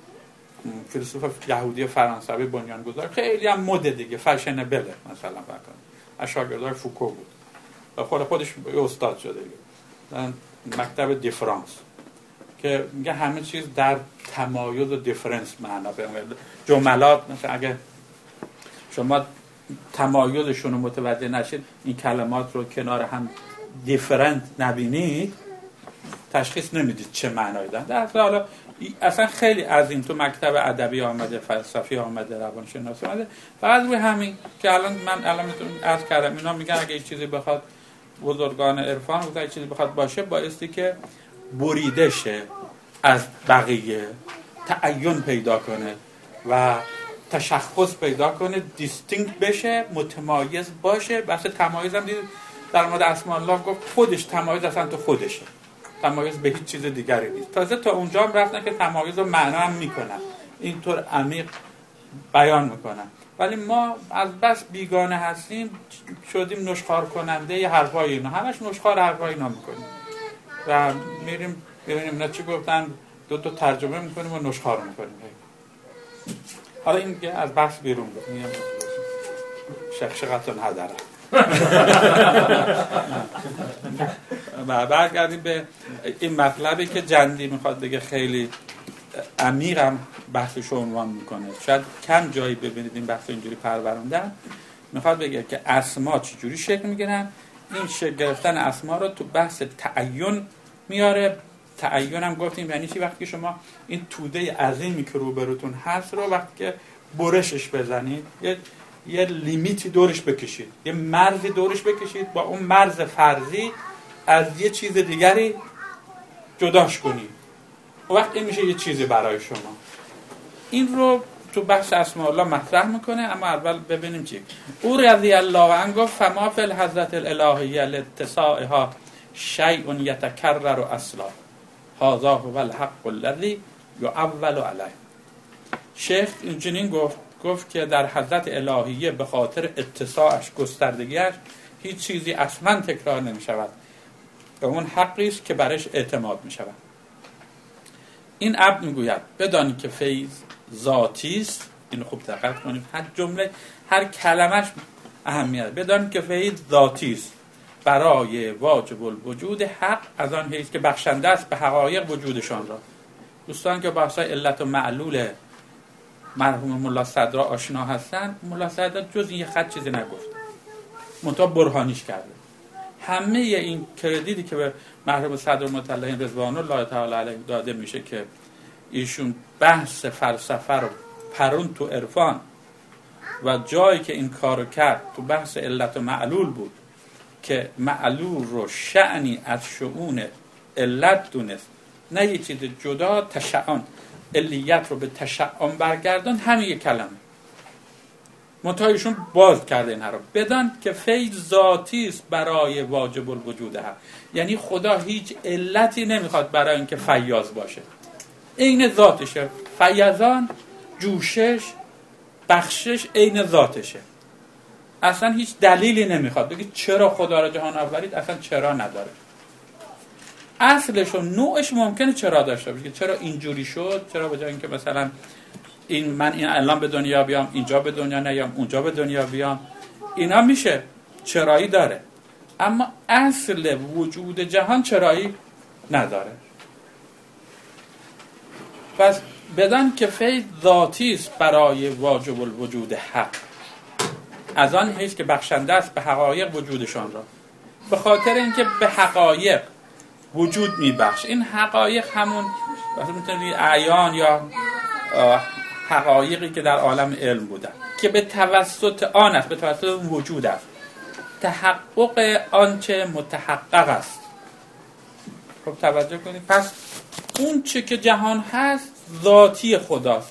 فیلسوف یهودی فرانسوی بنیانگذار، خیلی هم مد دیگه، فشنبله مثلا بکنه، از شاگردای فوکو بود و خود خودش استاد شده دیگه. مکتب دیفرانس که میگه همه چیز در تمایز و دیفرنس معنا پیدا می‌کنه. جملات مثلا اگه شما تمایزشون رو متوجه نشید، این کلمات رو کنار هم دیفرنت نبینید، تشخیص نمیدید چه معنایی دارن. در اصل حالا اصلا خیلی از این تو مکتب ادبی آمده، فلسفی آمده، روانشناسی آمده، فقط روی همین که الان من الان میتونم عرض کردم، اینا میگن اگه یک چیزی بخواد بزرگان عرفان و یک چیزی بخواد باشه، بایستی که بریده شه از بقیه، تعین پیدا کنه و تشخص پیدا کنه، دیستینکت بشه، متمایز باشه. بحث تمایز هم دید در مورد اسماء الله گفت خودش تمایز اصلا تو خودشه، تمایز به هیچ چیز دیگری نیست. تازه تا اونجا هم رفتن که تمایز رو معنا هم میکنن، اینطور عمیق بیان میکنن. ولی ما از بس بیگانه هستیم شدیم نشخوار کننده ی حرفای اینا، همش نشخوار حرفای اینا میکنیم و میریم ببینیم اینا چی گفتن، دو دو ترجمه میکنیم و نشخوار میکنیم. حالا این که از بحث بیرون بود، میگم شقشقتون هدره. و برگردیم به این مطلبی که جندی میخواد بگه، خیلی عمیق هم بحثش رو عنوان میکنه، شاید کم جایی ببینید این بحث اینجوری پروروندن. میخواد بگه که اسما چجوری شکل میگیرن، این شکل گرفتن اسما رو تو بحث تعین میاره. تعین هم گفتیم یعنی چی؟ وقتی شما این توده عظیمی که روبروتون هست رو وقتی که برشش بزنید، یه یه لیمیتی دورش بکشید، یه مرزی دورش بکشید، با اون مرز فرضی از یه چیز دیگری جداش کنید، و وقت این میشه یه چیزی برای شما. این رو تو بحث اسماء الله مطرح میکنه، اما اول ببینیم چی. او رضی الله عنه گفت فما فی الحضرت الالهیه لاتساعها شیء یتکرر اصلا هذا هو الحق الذی یعول علیه. شیخ اینجنین گفت گفت که در حضرت الهیه به خاطر اتساعش، گستردگیش، هیچ چیزی اصلا تکرار نمی شود و اون حقی است که برش اعتماد می شود. این عبد می گوید بدانی که فیض ذاتی است. اینو خوب دقت کنیم، هر جمله هر کلمش اهمیت. بدانی که فیض ذاتی است برای واجب الوجود حق، از آن حیث که بخشنده است به حقایق وجودشان را. دوستان که بحثای علت و معلول مرحوم ملا صدرا آشنا هستن، ملا صدرا جز این یه خط چیزی نگفت، منتها برهانیش کرده. همه این کردیتی که به مرحوم صدرالمطلعین رضوان الله تعالی علیه داده میشه که ایشون بحث فلسفه رو پرون تو عرفان و جایی که این کارو کرد تو بحث علت و معلول بود که معلول رو شأنی از شؤون علت دونست، نه یه چیز جدا، تشعن علیت رو به تشعن برگردان، همین یک کلمه. منتهایشون باز کرده این رو بدان که فیض ذاتی است برای واجب الوجود هست، یعنی خدا هیچ علتی نمیخواد برای اینکه فیاض باشه، عین ذاتشه. فیضان، جوشش، بخشش عین ذاتشه، اصلا هیچ دلیلی نمیخواد بگید چرا خدا را جهان آفرید، اصلا چرا نداره. اصلش و نوعش ممکنه چرا داشته باشه، چرا اینجوری شد، چرا به جای اینکه مثلا این من این الان به دنیا بیام، اینجا به دنیا نیام، اونجا به دنیا بیام، اینا میشه، چرایی داره. اما اصل وجود جهان چرایی نداره. پس بدان که فیض ذاتی است برای واجب الوجود حق، از آن حیث که بخشنده است به حقایق وجودشان را، به خاطر اینکه به حقایق وجود میبخش. این حقایق همون مثلا میتونید اعیان یا حقایقی که در عالم علم بودن که به توسط آن است، به توسط وجود است، تحقق آنچه متحقق است. خب توجه کنید، پس اون چه که جهان هست ذاتی خداست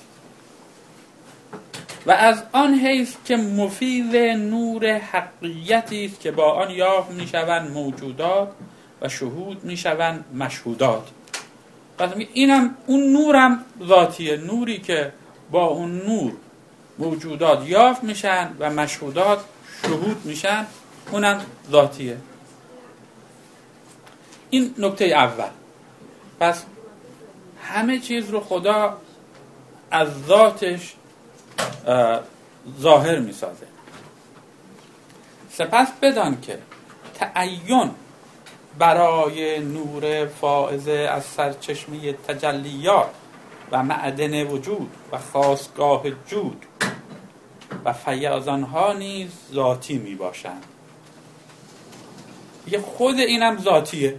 و از آن حیث که مفید نور حقیقتی است که با آن یافت میشوند موجودات و شهود میشوند مشهودات. پس اینم اون نورم ذاتیه، نوری که با اون نور موجودات یافت میشن و مشهودات شهود میشن، اونم ذاتیه. این نکته اول. پس همه چیز رو خدا از ذاتش ظاهر میسازه. سپس بدان که تعین برای نور فائزه از سرچشمه تجلیات و معدن وجود و خاصگاه جود و فیاضانها نیز ذاتی می باشند. یه خود اینم ذاتیه،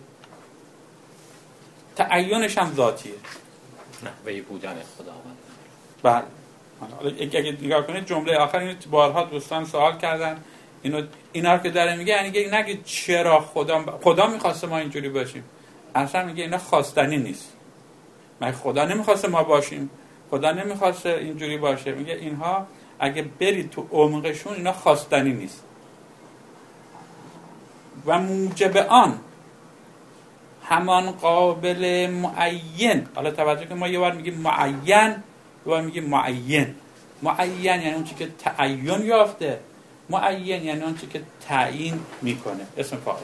تعینش هم ذاتیه، نحوه بودن خداوند. بله. اگه نگاه کنید جمله آخر اینو بارها دوستان سوال کردن، اینو اینا رو که داره میگه، یعنی نگه چرا خدا خدا میخواسته ما اینجوری باشیم، اصلا میگه اینا خواستنی نیست. مگه خدا نمیخواسته ما باشیم؟ خدا نمیخواسته اینجوری باشه. میگه اینها اگه برید تو عمقشون اینا خواستنی نیست. و موجب آن همان قابل معین. حالا توجه که ما یه بار میگیم معین، یه بار میگیم معین. معین یعنی اون چیزی که تعین یافته، معین یعنی اون چیزی که تعیین میکنه، اسم فاعل.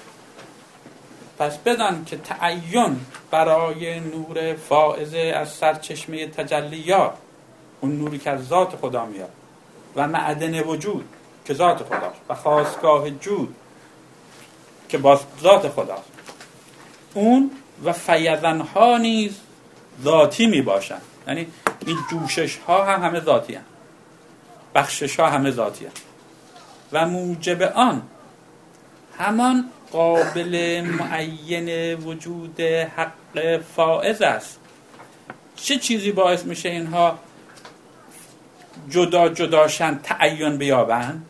پس بدان که تعین برای نور فائزه از سرچشمه تجلیات، اون نوری که از ذات خدا میاد، و معدن وجود که ذات خداست، و خاصگاه جود که با ذات خداست، اون و فیضانها نیز ذاتی می باشن. یعنی این جوشش ها هم همه ذاتی هم، بخشش ها همه ذاتی هم. و موجب آن همان قابل معین وجود حق فائز است. چه چیزی باعث میشه اینها جدا جداشن، تعین بیابن؟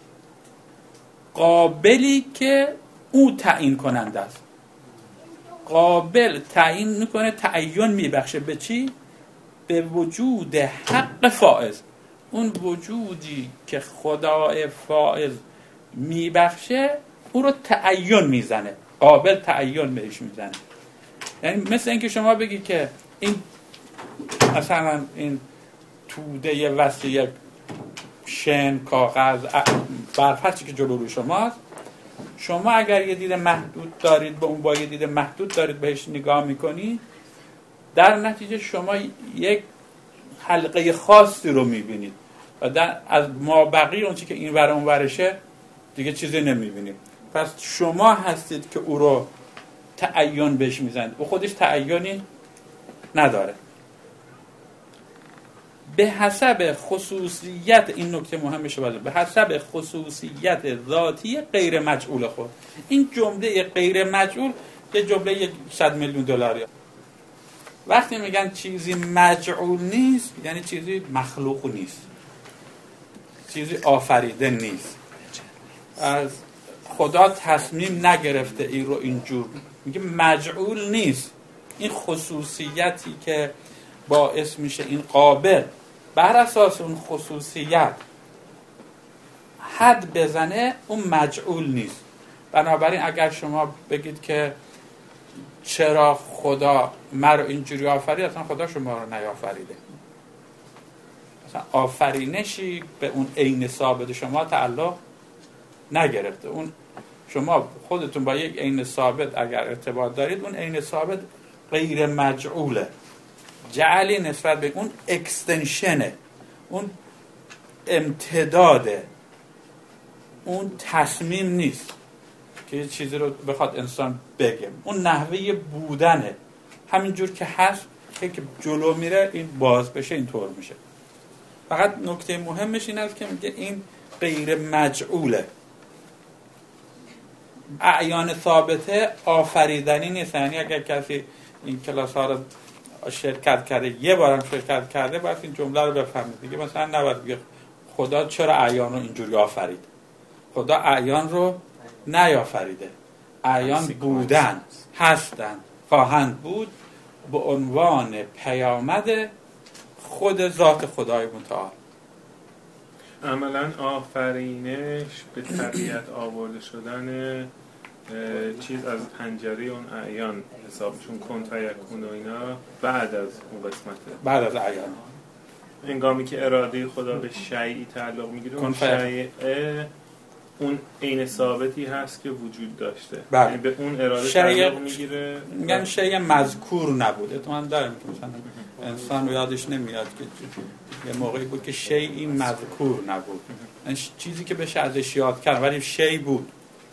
قابلی که او تعیین کننده است. قابل تعیین میکنه، تعین میبخشه به چی؟ به وجود حق فائز. اون وجودی که خدای فائز میبخشه اون رو تعین میزنه، قابل تعین بهش میزنه. یعنی مثل اینکه شما بگی که این مثلا این توده وسیع شن، کاغذ، برف، هر چی که جلو روی شماست، شما اگر یه دید محدود دارید به اون با یه دید محدود دارید بهش نگاه میکنید، در نتیجه شما یک حلقه خاصی رو میبینید و در از مابقی اون چی که این ور اون ورشه دیگه چیزی نمیبینید. پس شما هستید که او رو تعین بهش میزنید، او خودش تعینی نداره. به حسب خصوصیت، این نکته مهمشه باید، به حسب خصوصیت ذاتی غیر مجعول خود. این جمله غیر مجعول یه جمله صد میلیون دلاری. وقتی میگن چیزی مجعول نیست یعنی چیزی مخلوق نیست، چیزی آفریده نیست. از خدا تصمیم نگرفته این رو اینجور میگه مجعول نیست. این خصوصیتی که باعث میشه این قابل بر اساس اون خصوصیت حد بزنه، اون مجعول نیست. بنابراین اگر شما بگید که چرا خدا مرا اینجوری آفرید، اصلا خدا شما رو نیافریده. اصلا آفرینشی به اون عین ثابت شما تعلق نگرفته. اون شما خودتون با یک عین ثابت اگر ارتباط دارید، اون عین ثابت غیر مجعوله، جعلی نسبت به اون اکستنشنه، اون امتداده، اون تصمیم نیست که یه چیزی رو بخواد انسان بگه. اون نحوه بودنه، همینجور که هست که جلو میره این باز بشه اینطور میشه. فقط نکته مهمش این است که میگه این غیر مجعوله. اعیان ثابته آفریدنی نیست. یعنی اگر کسی این کلاس ها رو شرکت کرده، یه بارم شرکت کرده، باید این جمله رو بفهمید دیگه. مثلا نباید بگه خدا چرا اعیان رو اینجوری آفرید. خدا اعیان رو نیافریده. اعیان بودن، هستن، خواهند بود به عنوان پیامد خود ذات خدای متعال. عملا آفرینش به طبیعت آورده شدن چیز از پنجره اون اعیان حساب میشون، کن فیکون و اینا بعد از اون قسمته، بعد از اعیان. هنگامی که اراده خدا به شیئی تعلق میگیره، اون شیء اون عین ثابتی هست که وجود داشته، یعنی به اون اراده تعلق میگیره. میگن شیء مذکور نبوده. تو من دارم که مثلا انسان یادش نمیاد که یه موقعی بود که شیئی مذکور نبود، یعنی چیزی که بشه ازش یاد کرد، ولی شیء بود.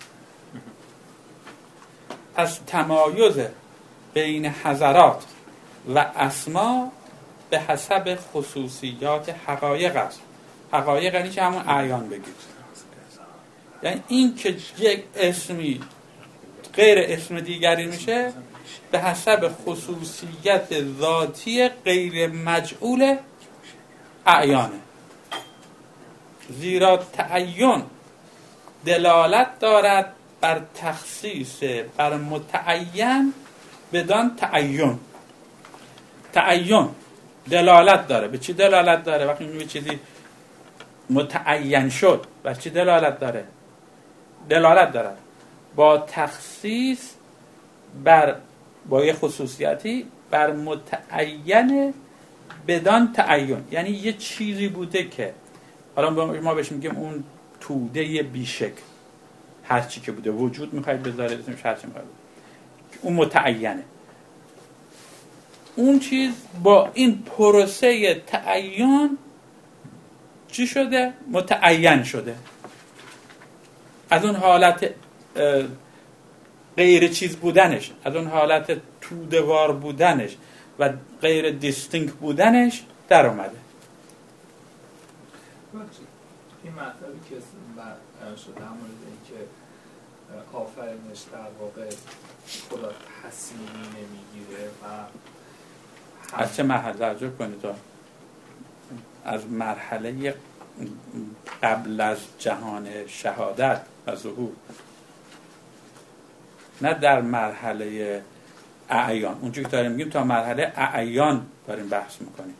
از تمایز بین حضرات و اسما به حسب خصوصیات حقایق است. حقایق یعنی که همون اعیان بگید، یعنی این که یک اسمی غیر اسم دیگری میشه به حسب خصوصیت ذاتی غیر مجعول اعیانه. زیرا تعین دلالت دارد بر تخصیص بر متعین بدان تعین. تعین دلالت داره. به چی دلالت داره؟ وقتی میگه چیزی متعین شد، بر چی دلالت داره؟ دلالت داره با تخصیص بر با یه خصوصیتی بر متعین بدان تعین. یعنی یه چیزی بوده که حالا ما بهش میگیم اون توده بیشک، هر چی که بوده وجود میخواید بذارید اسمش هر چی میخواید، اون متعینه. اون چیز با این پروسه تعین چی شده؟ متعین شده. از اون حالت غیر چیز بودنش، از اون حالت توده‌وار بودنش و غیر دیستینکت بودنش در اومده. این مطلبی که بیان شده همون اینکه آفرینش در واقع خدا تصمیمی نمیگیره و از چه مرحله تعجب کنید؟ از مرحله قبل از جهان شهادت و ظهور، نه در مرحله اعیان. اونجوری که داریم میگیم تا مرحله اعیان داریم بحث میکنیم.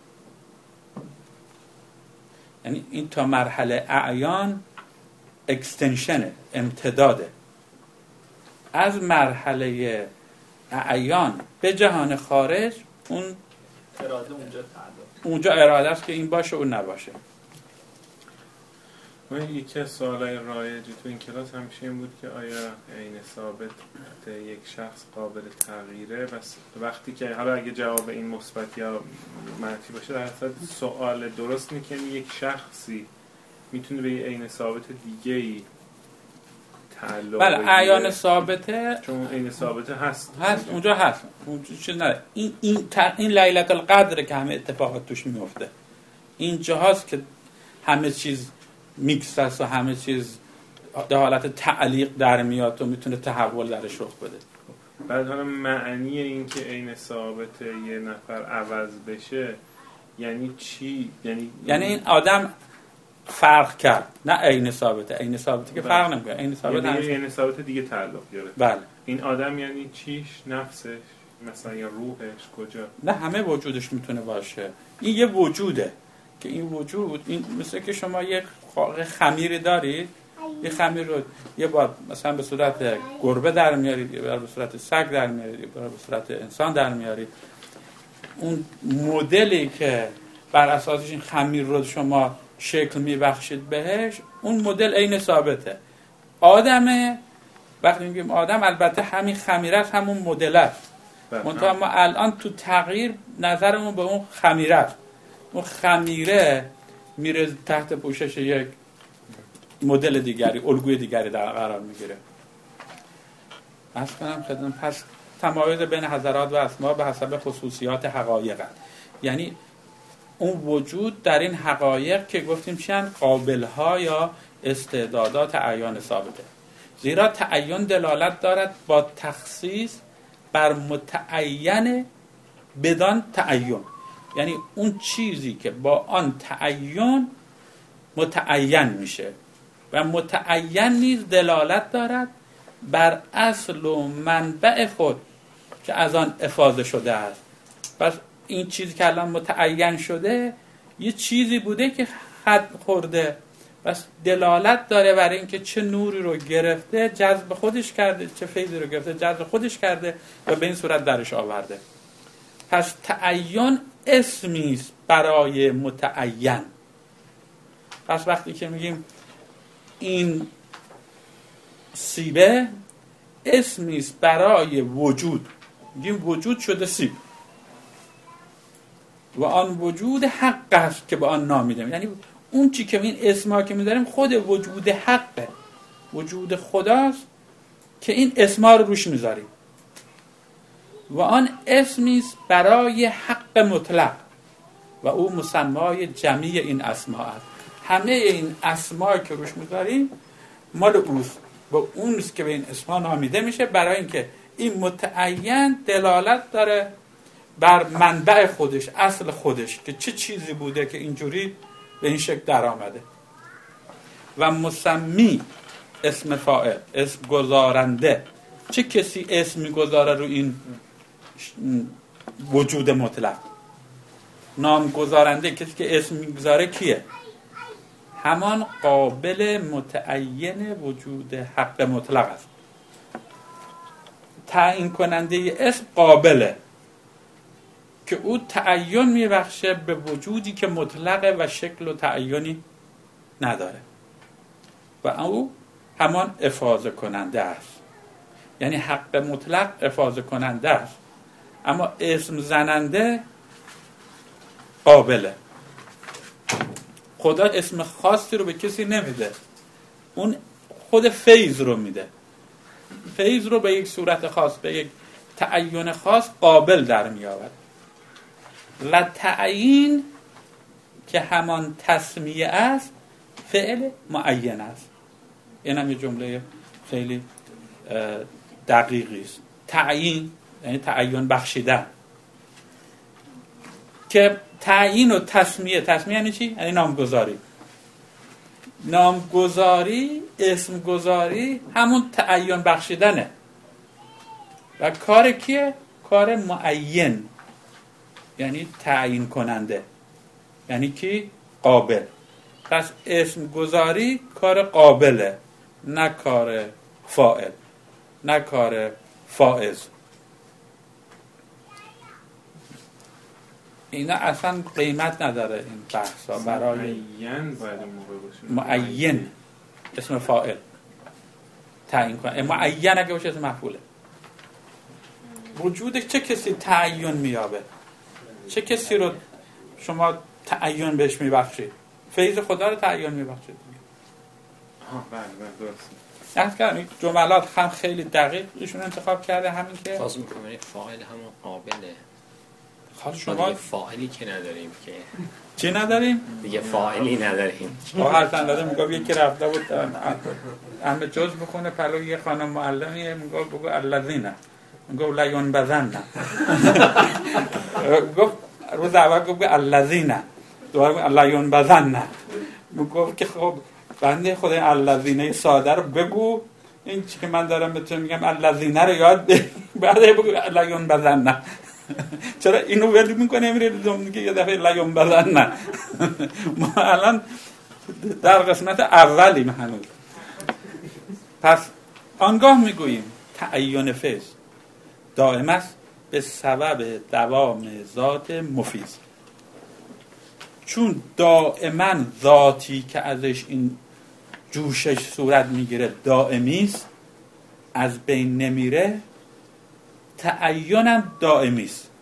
یعنی این تا مرحله اعیان اکستنشنه، امتداده. از مرحله اعیان به جهان خارج اون اراده اونجا تعلق، اونجا اراده است که این باشه اون نباشه. من یکی از سوالای رایجی تو این کلاس همیشه این بود که آیا عین ثابت یک شخص قابل تغییره؟ و وقتی که حالا اگه جواب این مثبت یا منفی باشه، در حقیقت سوال درست اینه که یک شخصی میتونه به عین ثابت دیگه‌ای تعلق بله، بگیره. اعیان ثابته، چون عین ثابته هست هست اونجا هست، اونجا چیز نداره. این این این لیلة القدر که همه اتفاقات توش میفته، این هاست که همه چیز میکس است و همه چیز در حالت تعلیق در میاد و میتونه تحول درش رخ بده. بعد حالا معنی این که عین ثابت یه نفر عوض بشه یعنی چی؟ یعنی یعنی این آدم فرق کرد، نه عین ثابته. عین ثابته که فرق نمیکنه. عین ثابت یعنی عین ثابت دیگه تعلق گرفت. بله. این آدم یعنی چیش؟ نفسش مثلا یا روحش کجا؟ نه همه وجودش میتونه باشه. این یه وجوده که این وجود این مثل که شما یک خمیری دارید، یه خمیر رو یه بار مثلا به صورت گربه در میارید، یه بار به صورت سگ در میارید، یه بار به صورت انسان در میارید. اون مدلی که بر اساسش این خمیر رو شما شکل میبخشید بهش، اون مدل عین ثابته. آدمه، وقتی میگیم آدم البته همین خمیره است، همون مدل است. منتها ما الان تو تغییر نظرمون به اون خمیره است. اون خمیره میره تحت پوشش یک مدل دیگری، الگوی دیگری در قرار میگیره. مثلا خدمت پس تمایز بین حضرات و اسما به حسب خصوصیات حقایق است. یعنی اون وجود در این حقایق که گفتیم چیان قابل‌ها یا استعدادات اعیان ثابته. زیرا تعین دلالت دارد با تخصیص بر متعین بدان تعین. یعنی اون چیزی که با آن تعین متعین میشه و متعین نیز دلالت دارد بر اصل و منبع خود که از آن افاضه شده است. پس این چیزی که الان متعین شده یه چیزی بوده که خط خورده، پس دلالت داره برای اینکه چه نوری رو گرفته جذب خودش کرده، چه فیضی رو گرفته جذب خودش کرده و به این صورت درش آورده. پس تعین اسمی است برای متعین. پس وقتی که میگیم این سیبه اسمی است برای وجود، میگیم وجود شده سیب و آن وجود حق است که به آن نامیدیم. یعنی اون چی که این اسما که میذاریم خود وجود حقه، وجود خداست که این اسما رو روش میذاریم و آن اسمی است برای حق مطلق و او مسمای جمیع این اسما است. همه این اسما که روش میذاریم مال اوست و اونست که به این اسما نامیده میشه، برای اینکه این متعین دلالت داره بر منبع خودش، اصل خودش که چه چیزی بوده که اینجوری به این شکل در آمده. و مسمی اسم فاعل، اسم گذارنده، چه کسی اسم میگذاره رو این وجود مطلق؟ نام گذارنده، کسی که اسم میگذاره کیه؟ همان قابل متعین وجود حق مطلق است. تعیین کننده اسم قابله که او تعین میبخشه به وجودی که مطلقه و شکل و تعیینی نداره و او همان افاضه کننده است. یعنی حق مطلق افاضه کننده است، اما اسم زننده قابله. خدا اسم خاصی رو به کسی نمیده، اون خود فیض رو میده. فیض رو به یک صورت خاص، به یک تعین خاص قابل در میآورد و تعیین که همان تسمیه است فعل معین است. این هم یه جمله خیلی دقیقی است. تعیین یعنی تعین بخشیدن، که تعیین و تسمیه، تسمیه یعنی چی؟ یعنی نامگذاری. نامگذاری، اسم گذاری همون تعین بخشیدنه و کار کیه؟ کار معین، یعنی تعیین کننده، یعنی کی؟ قابل. پس اسم گذاری کار قابله، نه کار فاعل، نه کار فائز. اینا اصلا قیمت نداره این بحثا برای معین. باید معین اسم فاعل تعیین کنه. معین اگه باشه اسم مفعوله. وجود چه کسی تعین میابه؟ چه کسی رو شما تعین بهش میبخشید؟ فیض خدا رو تعین میبخشید. آها بله بله درست. از که جملات هم خیلی دقیق ایشون انتخاب کرده، همین که باز میکنه فاعل همون قابله. حال شما دیگه فاعلی که نداریم که چی نداریم؟ دیگه فاعلی نداریم. آقا حسن داده میگو یکی رفته بود همه جز بخونه پلو یه خانم معلمیه میگو بگو الذین میگو لا ینبذن گفت روز اول گفت الذین دوباره لا ینبذن میگو که خب بنده خدا الذین ساده رو بگو این چی که من دارم به تو میگم الذین رو یاد بعد بگو لا ینبذن چرا اینو ولی میکنه میره دوم میگه یه دفعه لا ینبذن ما الان در قسمت اولیم هنوز. پس آنگاه میگوییم تعین فیض دائم است به سبب دوام ذات مفیض، چون دائما ذاتی که ازش این جوشش صورت میگیره دائمی است، از بین نمیره، تعینم دائمی است.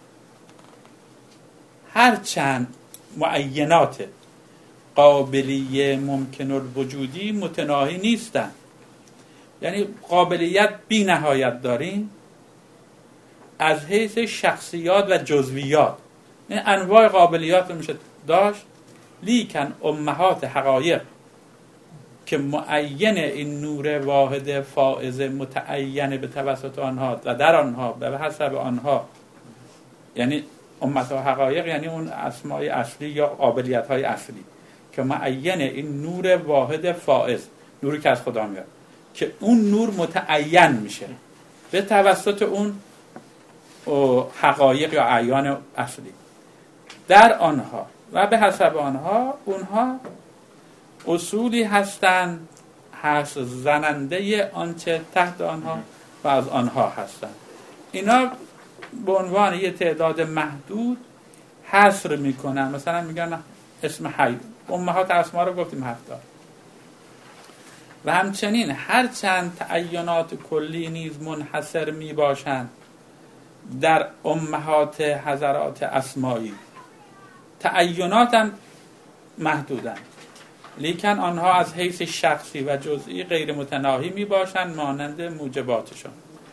هرچند معینات قابلیه ممکن الوجودی متناهی نیستن، یعنی قابلیت بی نهایت داریم از حیث شخصیات و جزویات، این انواع قابلیات رو میشه داشت، لیکن امهات حقایق که معین این نور واحد فائز متعین به توسط آنها و در آنها به حسب آنها، یعنی امت و حقایق یعنی اون اسمای اصلی یا قابلیت های اصلی که معین این نور واحد فائز، نوری که از خدا میاد، که اون نور متعین میشه به توسط اون حقایق یا اعیان اصلی در آنها و به حسب آنها. اونها اصولی هستند هست زننده آنچه تحت آنها و از آنها هستند. اینا به عنوان یه تعداد محدود حصر میکنن، مثلا میگن اسم حی، امهات اسما رو گفتیم هفتاد. و همچنین هرچند تعینات کلی نیز منحصر می باشند در امهات حضرات اسمایی، تعینات هم محدودند، لیکن آنها از حیث شخصی و جزئی غیر متناهی می باشند مانند موجباتشون.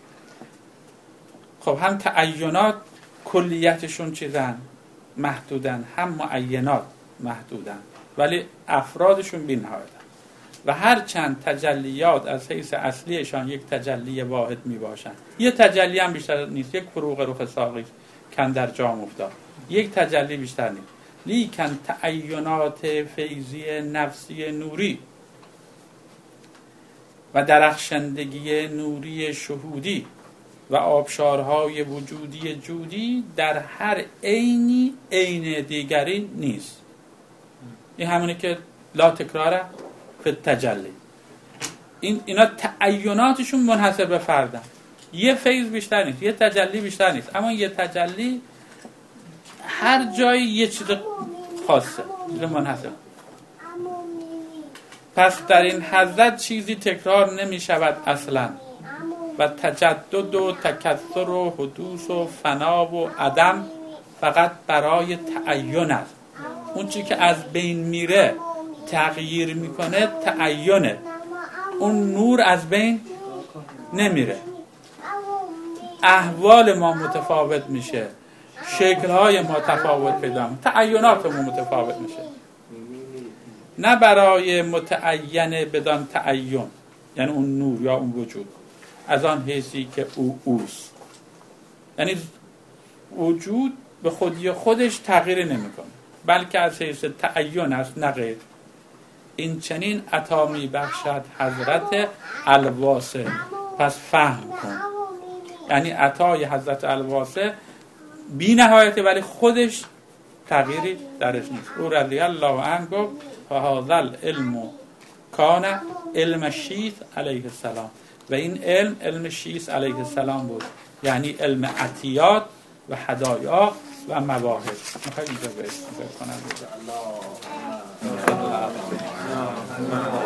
خب هم تعینات کلیتشون چیزن محدودن، هم معینات محدودن، ولی افرادشون بی نهایتن. و هر چند تجلیات از حیث اصلیشان یک تجلی واحد می باشند، یه تجلی هم بیشتر نیست، یک فروغ رخ ساقی کن در جام افتاد، یک تجلی بیشتر نیست، لیکن تعینات فیضی نفسی نوری و درخشندگی نوری شهودی و آبشارهای وجودی جودی در هر عینی عین دیگری نیست. این همونی که لا تکراره فی التجلی. این اینا تعیناتشون منحصر به فردن، یه فیض بیشتر نیست، یه تجلی بیشتر نیست، اما یه تجلی هر جایی یه چیز خاصه، چیز منحصر. پس در این حضرت چیزی تکرار نمی شود اصلا و تجدد و تکثر و حدوث و فنا و عدم فقط برای تعین است. اون چی که از بین میره تغییر میکنه تعینه، اون نور از بین نمیره. احوال ما متفاوت میشه، شکل‌های ما تفاوت پیدا میکنه، تعینات ما متفاوت میشه، نه برای متعین بدان تعین، یعنی اون نور یا اون وجود از آن حیثی که او اوست، یعنی وجود به خودی خودش تغییر نمیکنه بلکه از حیث تعین است، نه غیر. این چنین عطا می بخشد حضرت الواسه. پس فهم کن، یعنی عطای حضرت الواسه بی نهایته ولی خودش تغییری درش نیست. او رضی الله عنه گفت فهذا العلم کان علم شیث علیه السلام، و این علم علم شیث علیه السلام بود، یعنی علم عطیات و هدایا و مواهب. میخوای اینجا بکنم